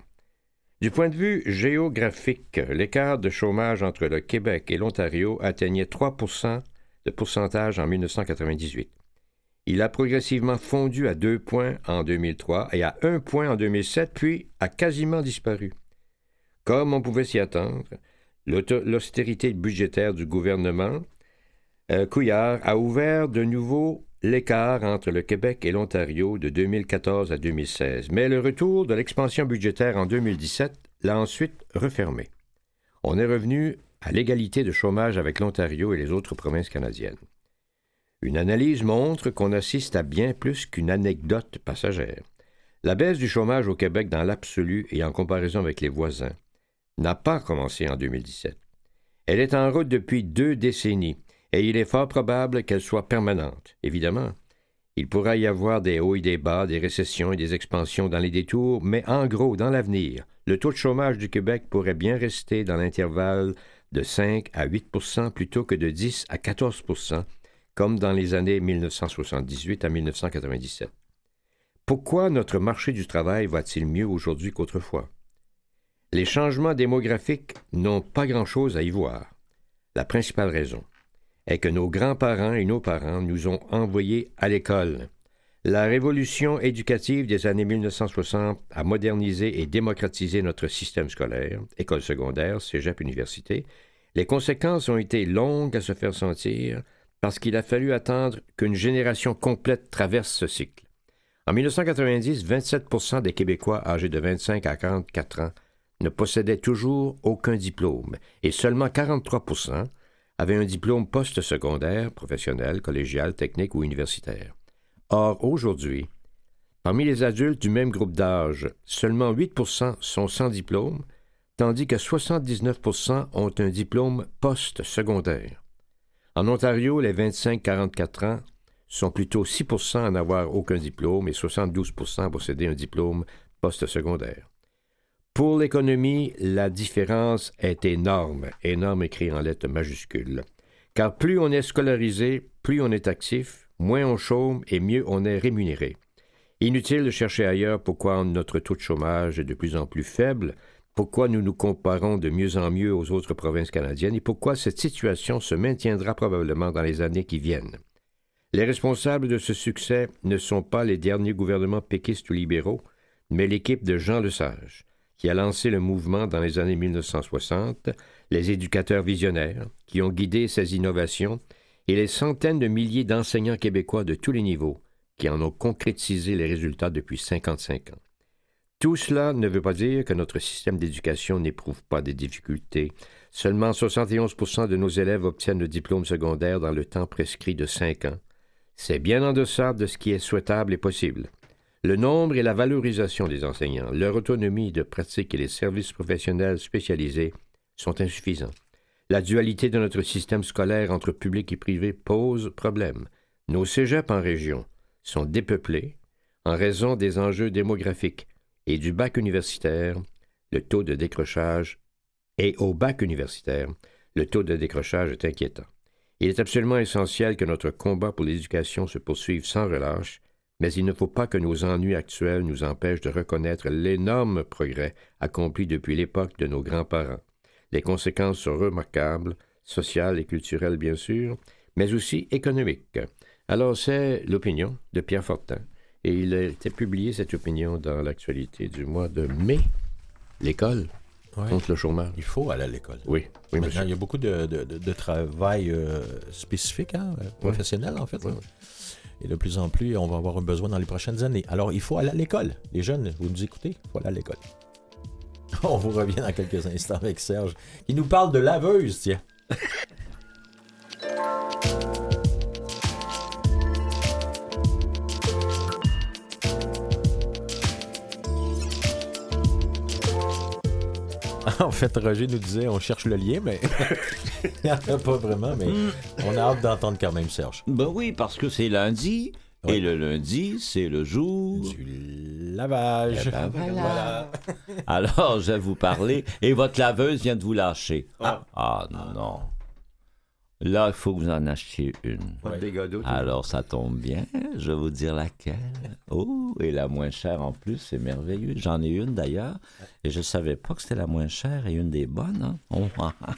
[SPEAKER 2] Du point de vue géographique, l'écart de chômage entre le Québec et l'Ontario atteignait 3 % de pourcentage en 1998. Il a progressivement fondu à 2 points en 2003 et à 1 point en 2007, puis a quasiment disparu. Comme on pouvait s'y attendre, l'austérité budgétaire du gouvernement Couillard a ouvert de nouveau l'écart entre le Québec et l'Ontario de 2014 à 2016. Mais le retour de l'expansion budgétaire en 2017 l'a ensuite refermé. On est revenu à l'égalité de chômage avec l'Ontario et les autres provinces canadiennes. Une analyse montre qu'on assiste à bien plus qu'une anecdote passagère. La baisse du chômage au Québec dans l'absolu et en comparaison avec les voisins n'a pas commencé en 2017. Elle est en route depuis 2 décennies et il est fort probable qu'elle soit permanente. Évidemment, il pourra y avoir des hauts et des bas, des récessions et des expansions dans les détours, mais en gros, dans l'avenir, le taux de chômage du Québec pourrait bien rester dans l'intervalle de 5 à 8 % plutôt que de 10 à 14 %, comme dans les années 1978 à 1997. Pourquoi notre marché du travail va-t-il mieux aujourd'hui qu'autrefois? Les changements démographiques n'ont pas grand-chose à y voir. La principale raison est que nos grands-parents et nos parents nous ont envoyés à l'école. La révolution éducative des années 1960 a modernisé et démocratisé notre système scolaire, école secondaire, cégep, université. Les conséquences ont été longues à se faire sentir parce qu'il a fallu attendre qu'une génération complète traverse ce cycle. En 1990, 27 % des Québécois âgés de 25 à 44 ans ne possédaient toujours aucun diplôme et seulement 43 % avaient un diplôme post-secondaire, professionnel, collégial, technique ou universitaire. Or, aujourd'hui, parmi les adultes du même groupe d'âge, seulement 8 % sont sans diplôme, tandis que 79 % ont un diplôme post-secondaire. En Ontario, les 25-44 ans sont plutôt 6 % à n'avoir aucun diplôme et 72 % à posséder un diplôme post-secondaire. Pour l'économie, la différence est énorme, énorme écrit en lettres majuscules. Car plus on est scolarisé, plus on est actif, moins on chôme et mieux on est rémunéré. Inutile de chercher ailleurs pourquoi notre taux de chômage est de plus en plus faible, pourquoi nous nous comparons de mieux en mieux aux autres provinces canadiennes et pourquoi cette situation se maintiendra probablement dans les années qui viennent. Les responsables de ce succès ne sont pas les derniers gouvernements péquistes ou libéraux, mais l'équipe de Jean Lesage, qui a lancé le mouvement dans les années 1960, les éducateurs visionnaires, qui ont guidé ces innovations, et les centaines de milliers d'enseignants québécois de tous les niveaux qui en ont concrétisé les résultats depuis 55 ans. Tout cela ne veut pas dire que notre système d'éducation n'éprouve pas des difficultés. Seulement 71% de nos élèves obtiennent le diplôme secondaire dans le temps prescrit de 5 ans. C'est bien en deçà de ce qui est souhaitable et possible. Le nombre et la valorisation des enseignants, leur autonomie de pratique et les services professionnels spécialisés sont insuffisants. La dualité de notre système scolaire entre public et privé pose problème. Nos cégeps en région sont dépeuplés en raison des enjeux démographiques et du bac universitaire, le taux de décrochage est inquiétant. Il est absolument essentiel que notre combat pour l'éducation se poursuive sans relâche, mais il ne faut pas que nos ennuis actuels nous empêchent de reconnaître l'énorme progrès accompli depuis l'époque de nos grands-parents. Les conséquences sont remarquables, sociales et culturelles bien sûr, mais aussi économiques. Alors c'est l'opinion de Pierre Fortin. Et il a été publié, cette opinion, dans l'actualité du mois de mai. L'école contre le chômage.
[SPEAKER 1] Il faut aller à l'école.
[SPEAKER 2] Oui,
[SPEAKER 1] Maintenant,
[SPEAKER 2] monsieur.
[SPEAKER 1] il y a beaucoup de travail spécifique, professionnel, en fait.
[SPEAKER 2] Oui.
[SPEAKER 1] Et de plus en plus, on va avoir un besoin dans les prochaines années. Alors, il faut aller à l'école. Les jeunes, vous nous écoutez, il faut aller à l'école. On vous revient dans quelques instants avec Serge, qui nous parle de laveuse, tiens. En fait, Roger nous disait, on cherche le lien, mais il n'y en a pas vraiment, mais on a hâte d'entendre quand même Serge.
[SPEAKER 3] Ben oui, parce que c'est lundi, et le lundi, c'est le jour...
[SPEAKER 1] Du lavage.
[SPEAKER 3] Eh ben voilà. Alors, je vais vous parler, et votre laveuse vient de vous lâcher. Ah non. Là, il faut que vous en achetiez une.
[SPEAKER 2] Pas de dégâts d'eau.
[SPEAKER 3] Alors, ça tombe bien, je vais vous dire laquelle. Oh, et la moins chère en plus, c'est merveilleux. J'en ai une d'ailleurs, et je ne savais pas que c'était la moins chère et une des bonnes. Hein? Oh,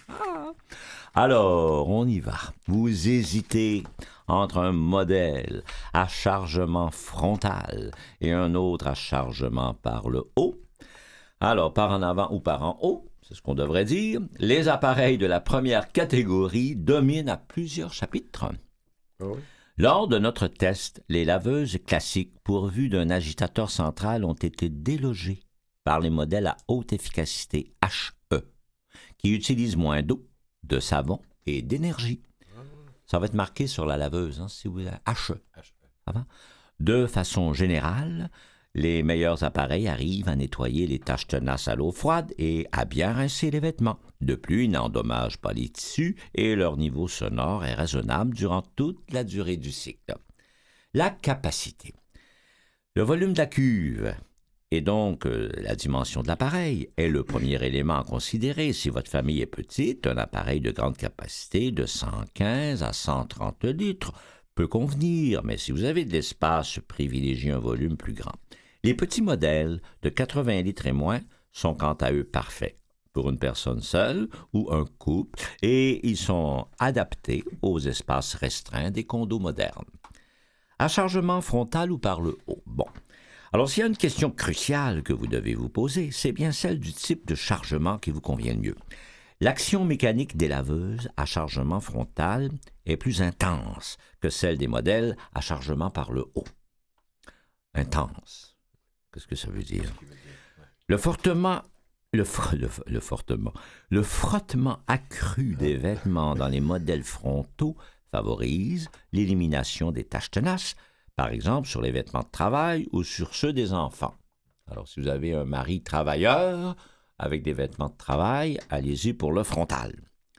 [SPEAKER 3] Alors, on y va. Vous hésitez entre un modèle à chargement frontal et un autre à chargement par le haut. Alors, par en avant ou par en haut, c'est ce qu'on devrait dire, les appareils de la première catégorie dominent à plusieurs chapitres.
[SPEAKER 2] Oh oui.
[SPEAKER 3] Lors de notre test, les laveuses classiques pourvues d'un agitateur central ont été délogées par les modèles à haute efficacité HE, qui utilisent moins d'eau, de savon et d'énergie. Ça va être marqué sur la laveuse, si vous avez HE. De façon générale, les meilleurs appareils arrivent à nettoyer les taches tenaces à l'eau froide et à bien rincer les vêtements. De plus, ils n'endommagent pas les tissus et leur niveau sonore est raisonnable durant toute la durée du cycle. La capacité. Le volume de la cuve et donc la dimension de l'appareil est le premier élément à considérer. Si votre famille est petite, un appareil de grande capacité de 115 à 130 litres peut convenir, mais si vous avez de l'espace, privilégiez un volume plus grand. Les petits modèles de 80 litres et moins sont quant à eux parfaits pour une personne seule ou un couple et ils sont adaptés aux espaces restreints des condos modernes. À chargement frontal ou par le haut? Bon. Alors, s'il y a une question cruciale que vous devez vous poser, c'est bien celle du type de chargement qui vous convient le mieux. L'action mécanique des laveuses à chargement frontal est plus intense que celle des modèles à chargement par le haut. Intense. Qu'est-ce que ça veut dire? Le frottement accru des vêtements dans les modèles frontaux favorise l'élimination des taches tenaces, par exemple sur les vêtements de travail ou sur ceux des enfants. Alors, si vous avez un mari travailleur avec des vêtements de travail, allez-y pour le frontal.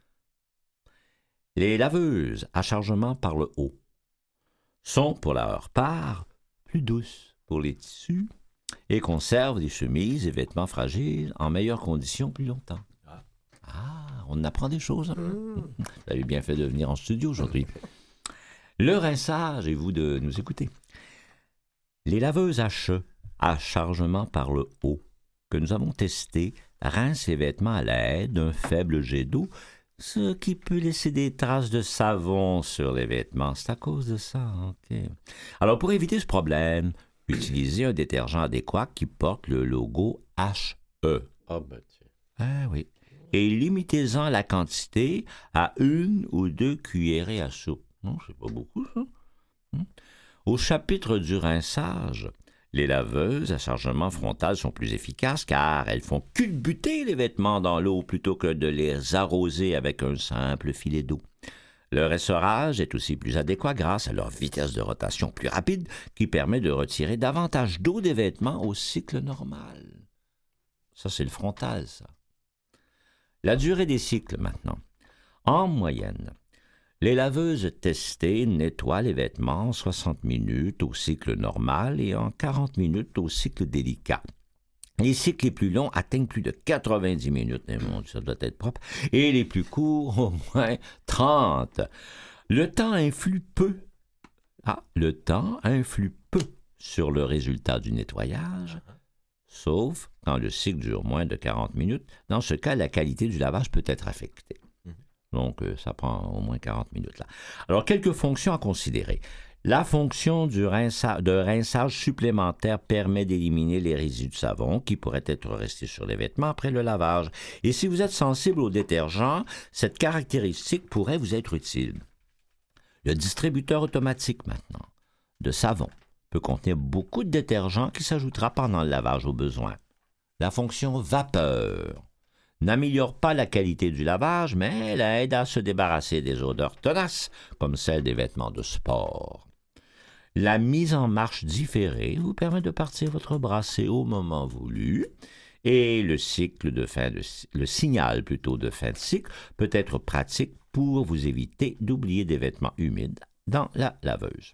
[SPEAKER 3] Les laveuses à chargement par le haut sont, pour leur part, plus douces pour les tissus et conservent des chemises et vêtements fragiles en meilleures conditions plus longtemps. On apprend des choses. Vous avez bien fait de venir en studio aujourd'hui. Le rinçage, et vous de nous écouter. Les laveuses HE à chargement par le haut que nous avons testées rincent les vêtements à l'aide d'un faible jet d'eau, ce qui peut laisser des traces de savon sur les vêtements. C'est à cause de ça, OK. Alors, pour éviter ce problème, utilisez un détergent adéquat qui porte le logo HE.
[SPEAKER 2] Ah ben tiens.
[SPEAKER 3] Ah oui. Et limitez-en la quantité à 1 ou 2 cuillerées à soupe. Non, c'est pas beaucoup, ça. Au chapitre du rinçage, les laveuses à chargement frontal sont plus efficaces car elles font culbuter les vêtements dans l'eau plutôt que de les arroser avec un simple filet d'eau. Leur essorage est aussi plus adéquat grâce à leur vitesse de rotation plus rapide qui permet de retirer davantage d'eau des vêtements au cycle normal. Ça, c'est le frontal, ça. La durée des cycles, maintenant. En moyenne, les laveuses testées nettoient les vêtements en 60 minutes au cycle normal et en 40 minutes au cycle délicat. Les cycles les plus longs atteignent plus de 90 minutes, mais bon, ça doit être propre, et les plus courts, au moins 30. Le temps influe peu. Le temps influe peu sur le résultat du nettoyage, sauf quand le cycle dure moins de 40 minutes. Dans ce cas, la qualité du lavage peut être affectée. Donc, ça prend au moins 40 minutes, là. Alors, quelques fonctions à considérer. La fonction de rinçage supplémentaire permet d'éliminer les résidus de savon qui pourraient être restés sur les vêtements après le lavage. Et si vous êtes sensible au détergent, cette caractéristique pourrait vous être utile. Le distributeur automatique, maintenant, de savon peut contenir beaucoup de détergent qui s'ajoutera pendant le lavage au besoin. La fonction vapeur n'améliore pas la qualité du lavage, mais elle aide à se débarrasser des odeurs tenaces, comme celles des vêtements de sport. La mise en marche différée vous permet de partir votre brassée au moment voulu, et le signal de fin de cycle peut être pratique pour vous éviter d'oublier des vêtements humides dans la laveuse.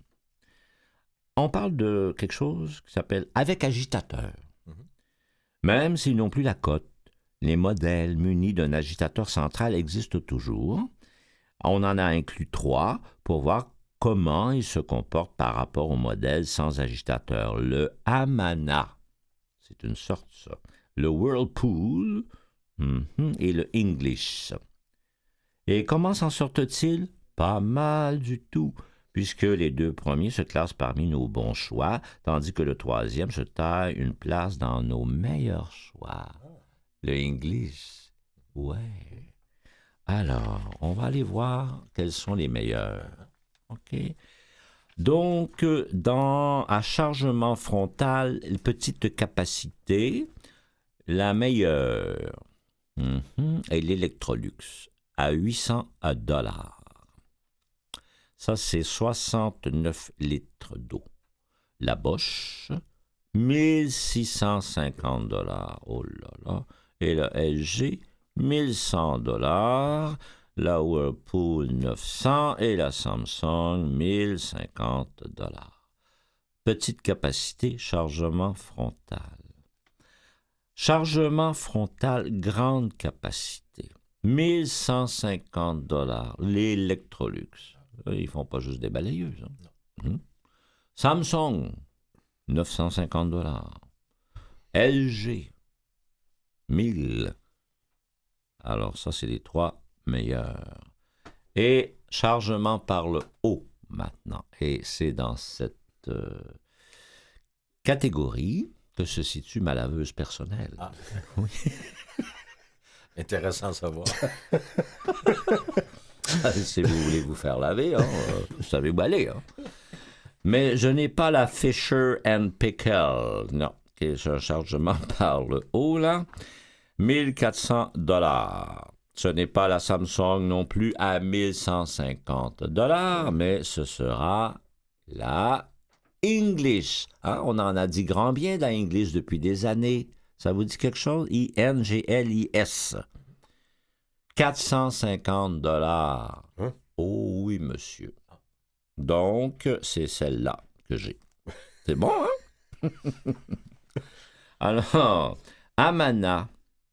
[SPEAKER 3] On parle de quelque chose qui s'appelle avec agitateur. Même s'ils n'ont plus la cote, les modèles munis d'un agitateur central existent toujours. On en a inclus 3 pour voir comment ils se comportent par rapport au modèle sans agitateur. Le Amana, c'est une sorte ça. Le Whirlpool et le English. Et comment s'en sortent-ils? Pas mal du tout, puisque les 2 premiers se classent parmi nos bons choix, tandis que le 3e se taille une place dans nos meilleurs choix. Le English, ouais. Alors, on va aller voir quels sont les meilleurs. OK? Donc, à chargement frontal, petite capacité, la meilleure est l'Electrolux à $800. Ça, c'est 69 litres d'eau. La Bosch, $1 650. Oh là là. Et la LG, $1 1,100. La Whirlpool, 900. Et la Samsung, $1,050. Petite capacité, chargement frontal. Chargement frontal, grande capacité. $1,150. L'Electrolux. Ils font pas juste des balayeuses. Samsung, $950. LG, 1000. Alors, ça, c'est les 3 meilleurs. Et chargement par le haut, maintenant. Et c'est dans cette catégorie que se situe ma laveuse personnelle.
[SPEAKER 1] Ah.
[SPEAKER 3] Oui.
[SPEAKER 1] Intéressant à savoir.
[SPEAKER 3] Si vous voulez vous faire laver, vous savez où aller. Mais je n'ai pas la Fisher & Paykel, non, qui est un chargement par le haut, là. $1,400. Ce n'est pas la Samsung non plus à $1,150, mais ce sera la English. On en a dit grand bien de la English depuis des années. Ça vous dit quelque chose? INGLIS. $450. Oh oui, monsieur. Donc, c'est celle-là que j'ai. C'est bon, hein? Alors, Amana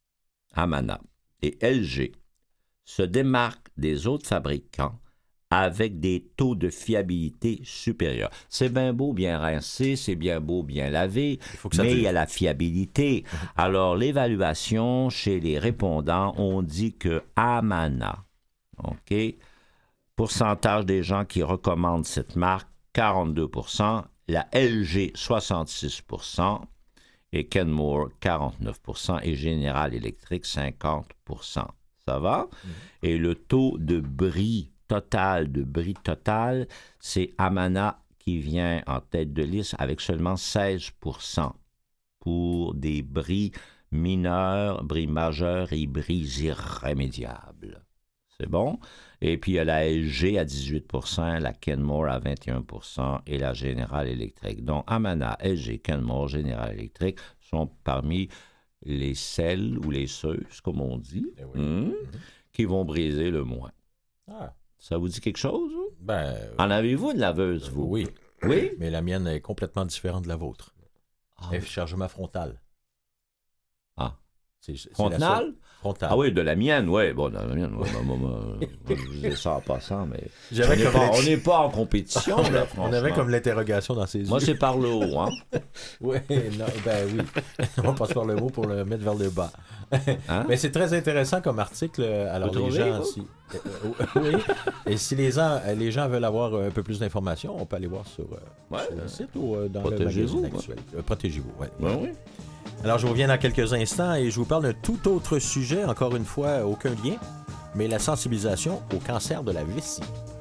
[SPEAKER 3] et LG se démarquent des autres fabricants avec des taux de fiabilité supérieurs. C'est bien beau, bien rincé, c'est bien beau, bien lavé, mais il y a la fiabilité. Alors, l'évaluation chez les répondants, on dit que Amana, OK, pourcentage des gens qui recommandent cette marque, 42%, la LG, 66%, et Kenmore, 49%, et General Electric, 50%. Ça va? Et le taux de bris total de bris total, c'est Amana qui vient en tête de liste avec seulement 16% pour des bris mineurs, bris majeurs et bris irrémédiables. C'est bon? Et puis, il y a la LG à 18%, la Kenmore à 21% et la General Electric. Donc, Amana, LG, Kenmore, General Electric sont parmi les celles ou les ceuses, comme on dit, qui vont briser le moins.
[SPEAKER 1] Ah.
[SPEAKER 3] Ça vous dit quelque chose, vous?
[SPEAKER 1] Ben,
[SPEAKER 3] En avez-vous une laveuse, vous?
[SPEAKER 1] oui.
[SPEAKER 3] Oui?
[SPEAKER 1] Mais la mienne est complètement différente de la vôtre.
[SPEAKER 3] Ah,
[SPEAKER 1] Elle fait chargement frontal.
[SPEAKER 3] Ah.
[SPEAKER 1] C'est la seule-
[SPEAKER 3] Frontal?
[SPEAKER 1] Frontal.
[SPEAKER 3] Ah oui, de la mienne, oui. Bon, de la mienne, ouais, je vous disais ça en passant, mais
[SPEAKER 1] J'avais comme
[SPEAKER 3] on n'est pas en compétition, là,
[SPEAKER 1] On avait
[SPEAKER 3] franchement.
[SPEAKER 1] comme l'interrogation dans ses yeux.
[SPEAKER 3] Moi, c'est par le haut, hein?
[SPEAKER 1] Oui, non, ben oui. On passe par le haut pour le mettre vers le bas.
[SPEAKER 3] Hein?
[SPEAKER 1] Mais c'est très intéressant comme article. Alors,
[SPEAKER 3] Vous
[SPEAKER 1] les
[SPEAKER 3] trouvez,
[SPEAKER 1] gens...
[SPEAKER 3] vous?
[SPEAKER 1] oui. Et si les gens veulent avoir un peu plus d'informations, on peut aller voir sur le site ou dans le
[SPEAKER 3] Protégez-vous,
[SPEAKER 1] magazine actuel. Protégez-vous, oui.
[SPEAKER 3] Ben oui.
[SPEAKER 1] Alors, je vous reviens dans quelques instants et je vous parle d'un tout autre sujet, encore une fois, aucun lien, mais la sensibilisation au cancer de la vessie.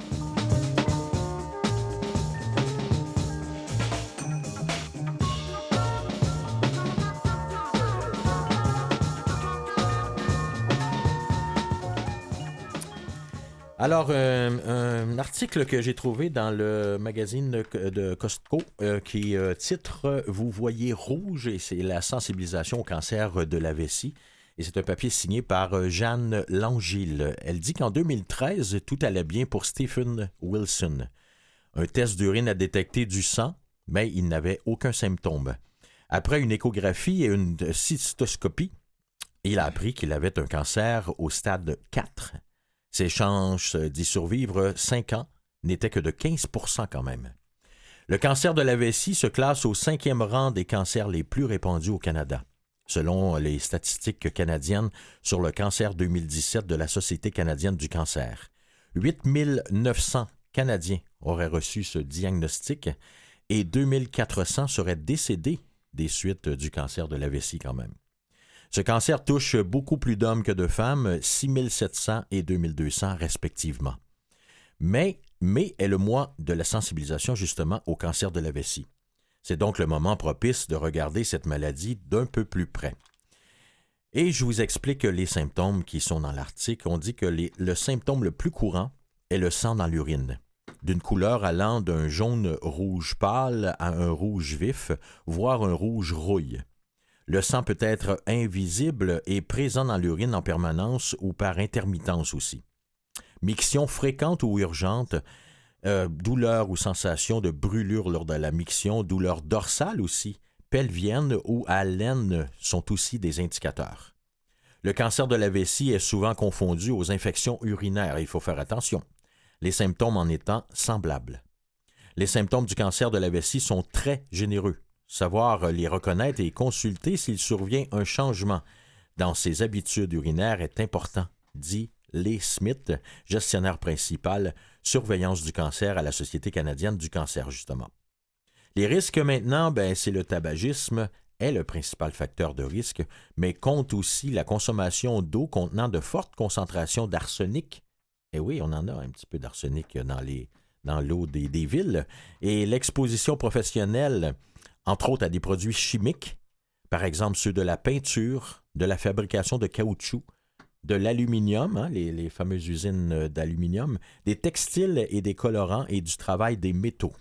[SPEAKER 1] Alors, un article que j'ai trouvé dans le magazine de Costco qui titre « Vous voyez rouge » et c'est la sensibilisation au cancer de la vessie. Et c'est un papier signé par Jeanne Langille. Elle dit qu'en 2013, tout allait bien pour Stephen Wilson. Un test d'urine a détecté du sang, mais il n'avait aucun symptôme. Après une échographie et une cystoscopie, il a appris qu'il avait un cancer au stade 4. Ses chances d'y survivre 5 ans n'étaient que de 15% quand même. Le cancer de la vessie se classe au 5e rang des cancers les plus répandus au Canada, selon les statistiques canadiennes sur le cancer 2017 de la Société canadienne du cancer. 8 900 Canadiens auraient reçu ce diagnostic et 2 400 seraient décédés des suites du cancer de la vessie quand même. Ce cancer touche beaucoup plus d'hommes que de femmes, 6 700 et 2 200 respectivement. Mais mai est le mois de la sensibilisation justement au cancer de la vessie. C'est donc le moment propice de regarder cette maladie d'un peu plus près. Et je vous explique les symptômes qui sont dans l'article. On dit que le symptôme le plus courant est le sang dans l'urine, d'une couleur allant d'un jaune rouge pâle à un rouge vif, voire un rouge rouille. Le sang peut être invisible et présent dans l'urine en permanence ou par intermittence aussi. Miction fréquente ou urgente, douleur ou sensation de brûlure lors de la miction, douleur dorsale aussi, pelvienne ou haleine sont aussi des indicateurs. Le cancer de la vessie est souvent confondu aux infections urinaires. Il faut faire attention. Les symptômes en étant semblables. Les symptômes du cancer de la vessie sont très généreux. Savoir les reconnaître et consulter s'il survient un changement dans ses habitudes urinaires est important, dit Lee Smith, gestionnaire principal, surveillance du cancer à la Société canadienne du cancer, justement. Les risques maintenant, c'est le tabagisme est le principal facteur de risque, mais compte aussi la consommation d'eau contenant de fortes concentrations d'arsenic. Et oui, on en a un petit peu d'arsenic dans l'eau des villes. Et l'exposition professionnelle, entre autres à des produits chimiques, par exemple ceux de la peinture, de la fabrication de caoutchouc, de l'aluminium, les fameuses usines d'aluminium, des textiles et des colorants et du travail des métaux.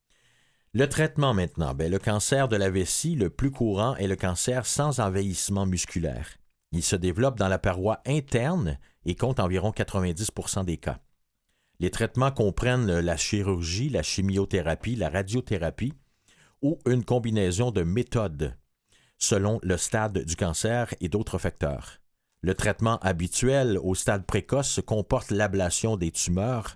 [SPEAKER 1] Le traitement maintenant, le cancer de la vessie, le plus courant est le cancer sans envahissement musculaire. Il se développe dans la paroi interne et compte environ 90% des cas. Les traitements comprennent la chirurgie, la chimiothérapie, la radiothérapie ou une combinaison de méthodes selon le stade du cancer et d'autres facteurs. Le traitement habituel au stade précoce comporte l'ablation des tumeurs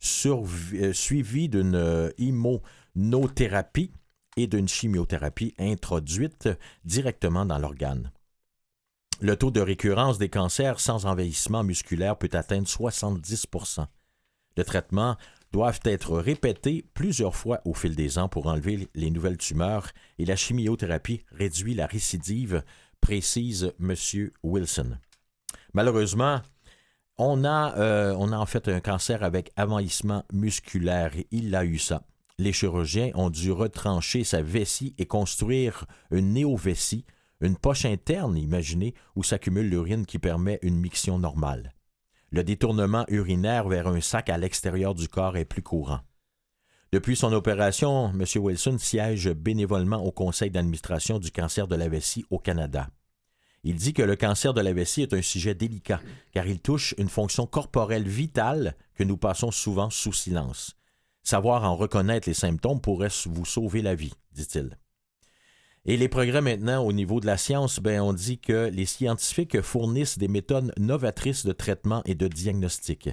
[SPEAKER 1] suivi d'une immunothérapie et d'une chimiothérapie introduite directement dans l'organe. Le taux de récurrence des cancers sans envahissement musculaire peut atteindre 70%. Le traitement doivent être répétés plusieurs fois au fil des ans pour enlever les nouvelles tumeurs et la chimiothérapie réduit la récidive, précise M. Wilson. Malheureusement, On a en fait un cancer avec envahissement musculaire et il a eu ça. Les chirurgiens ont dû retrancher sa vessie et construire une néovessie, une poche interne, imaginez, où s'accumule l'urine qui permet une miction normale. Le détournement urinaire vers un sac à l'extérieur du corps est plus courant. Depuis son opération, M. Wilson siège bénévolement au conseil d'administration du cancer de la vessie au Canada. Il dit que le cancer de la vessie est un sujet délicat, car il touche une fonction corporelle vitale que nous passons souvent sous silence. Savoir en reconnaître les symptômes pourrait vous sauver la vie, dit-il. Et les progrès maintenant au niveau de la science, on dit que les scientifiques fournissent des méthodes novatrices de traitement et de diagnostic.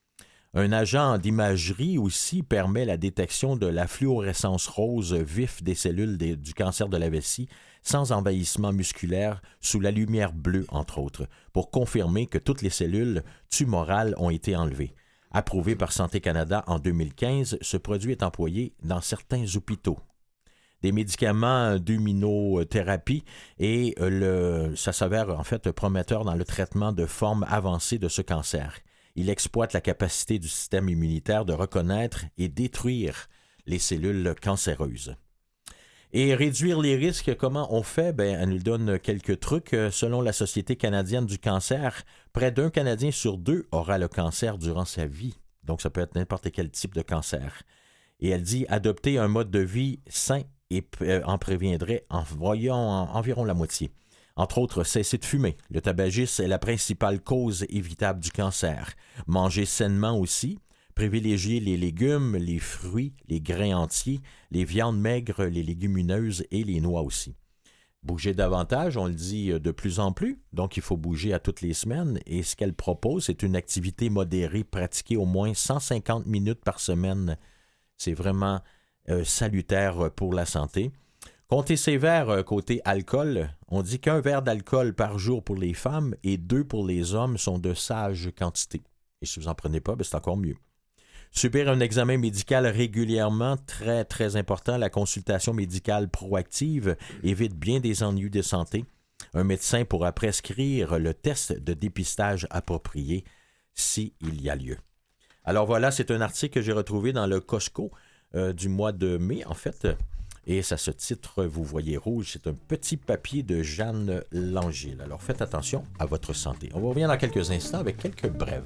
[SPEAKER 1] Un agent d'imagerie aussi permet la détection de la fluorescence rose vif des cellules du cancer de la vessie sans envahissement musculaire sous la lumière bleue, entre autres, pour confirmer que toutes les cellules tumorales ont été enlevées. Approuvé par Santé Canada en 2015, ce produit est employé dans certains hôpitaux. Des médicaments d'immunothérapie et ça s'avère en fait prometteur dans le traitement de formes avancées de ce cancer. Il exploite la capacité du système immunitaire de reconnaître et détruire les cellules cancéreuses. Et réduire les risques, comment on fait? Elle nous donne quelques trucs. Selon la Société canadienne du cancer, près d'un Canadien sur 2 aura le cancer durant sa vie. Donc, ça peut être n'importe quel type de cancer. Et elle dit adopter un mode de vie sain et en préviendrait environ la moitié. Entre autres, cesser de fumer. Le tabagisme est la principale cause évitable du cancer. Manger sainement aussi. Privilégier les légumes, les fruits, les grains entiers, les viandes maigres, les légumineuses et les noix aussi. Bouger davantage, on le dit de plus en plus, donc il faut bouger à toutes les semaines. Et ce qu'elle propose, c'est une activité modérée pratiquée au moins 150 minutes par semaine. C'est vraiment salutaire pour la santé. Compter ses verres côté alcool, on dit qu'un verre d'alcool par jour pour les femmes et 2 pour les hommes sont de sages quantités. Et si vous n'en prenez pas, c'est encore mieux. Subir un examen médical régulièrement, très, très important. La consultation médicale proactive évite bien des ennuis de santé. Un médecin pourra prescrire le test de dépistage approprié s'il y a lieu. Alors voilà, c'est un article que j'ai retrouvé dans le Costco du mois de mai, en fait. Et ça se titre, vous voyez rouge, c'est un petit papier de Jeanne Langille. Alors faites attention à votre santé. On revient dans quelques instants avec quelques brèves.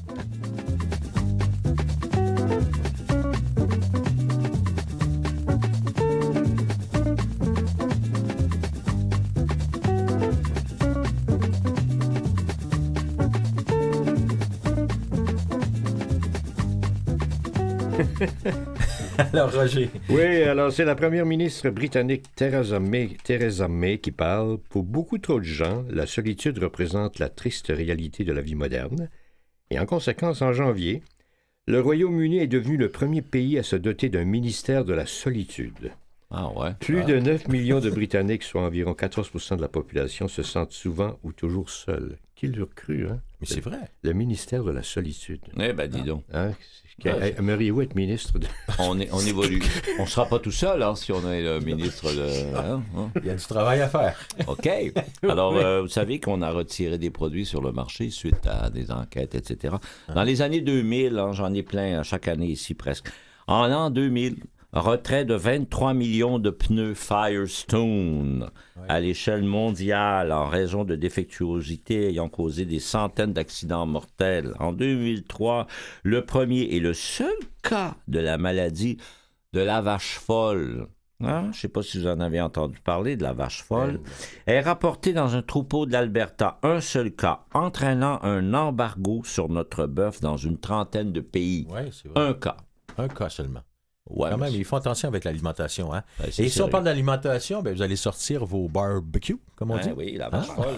[SPEAKER 1] Alors, Roger.
[SPEAKER 2] Oui, alors c'est la première ministre britannique Theresa May qui parle. Pour beaucoup trop de gens, la solitude représente la triste réalité de la vie moderne. Et en conséquence, en janvier, le Royaume-Uni est devenu le premier pays à se doter d'un ministère de la solitude.
[SPEAKER 3] Ah ouais.
[SPEAKER 2] Plus de 9 millions de Britanniques, soit environ 14% de la population, se sentent souvent ou toujours seuls. Qui l'eût cru, hein?
[SPEAKER 1] Mais c'est vrai.
[SPEAKER 2] Le ministère de la solitude.
[SPEAKER 3] Eh ben, dis donc.
[SPEAKER 2] Hein? Aimeriez-vous être ministre de...
[SPEAKER 3] On évolue. On ne sera pas tout seul si on est le ministre de... Hein?
[SPEAKER 1] Il y a du travail à faire.
[SPEAKER 3] OK. Alors, vous savez qu'on a retiré des produits sur le marché suite à des enquêtes, etc. Dans les années 2000, j'en ai plein chaque année ici presque. En l'an 2000, retrait de 23 millions de pneus Firestone à l'échelle mondiale en raison de défectuosité ayant causé des centaines d'accidents mortels. En 2003, le premier et le seul cas de la maladie de la vache folle, je ne sais pas si vous en avez entendu parler de la vache folle, est rapporté dans un troupeau de l'Alberta. Un seul cas, entraînant un embargo sur notre bœuf dans une trentaine de pays.
[SPEAKER 1] Ouais, c'est vrai.
[SPEAKER 3] Un cas.
[SPEAKER 1] Un cas seulement.
[SPEAKER 3] Ouais,
[SPEAKER 1] quand même, ils font attention avec l'alimentation. Hein?
[SPEAKER 3] Ben,
[SPEAKER 1] et si on parle d'alimentation, vous allez sortir vos barbecues, comme on dit.
[SPEAKER 3] Oui, la vache folle.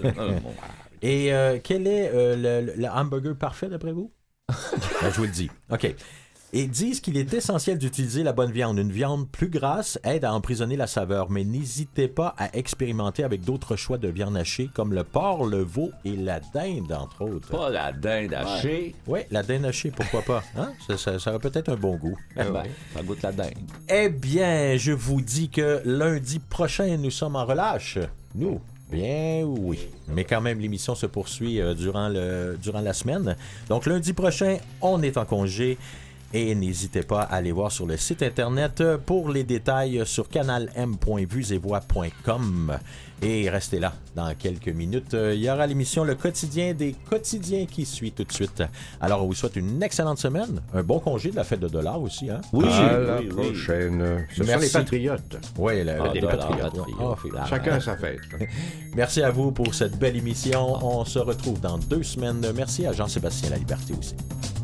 [SPEAKER 1] Et quel est le hamburger parfait, d'après vous? Je vous le dis. OK. Et disent qu'il est essentiel d'utiliser la bonne viande. Une viande plus grasse aide à emprisonner la saveur, mais n'hésitez pas à expérimenter avec d'autres choix de viande hachée, comme le porc, le veau et la dinde, entre autres.
[SPEAKER 3] Pas la dinde hachée.
[SPEAKER 1] Oui, la dinde hachée, pourquoi pas? Hein? Ça a peut-être un bon goût.
[SPEAKER 3] Ça goûte la dinde.
[SPEAKER 1] Eh bien, je vous dis que lundi prochain, nous sommes en relâche. Nous, Bien oui. Mais quand même, l'émission se poursuit durant la semaine. Donc lundi prochain, on est en congé. Et n'hésitez pas à aller voir sur le site internet pour les détails sur canalm.vuesetvoix.com. Et restez là, dans quelques minutes, il y aura l'émission Le Quotidien des quotidiens qui suit tout de suite. Alors, on vous souhaite une excellente semaine, un bon congé de la fête de $, aussi. Hein?
[SPEAKER 2] Oui, à la prochaine. Ce sont les patriotes.
[SPEAKER 1] Oui, les patriotes.
[SPEAKER 2] Chacun sa fête.
[SPEAKER 1] Merci à vous pour cette belle émission. On se retrouve dans 2 semaines. Merci à Jean-Sébastien Laliberté aussi.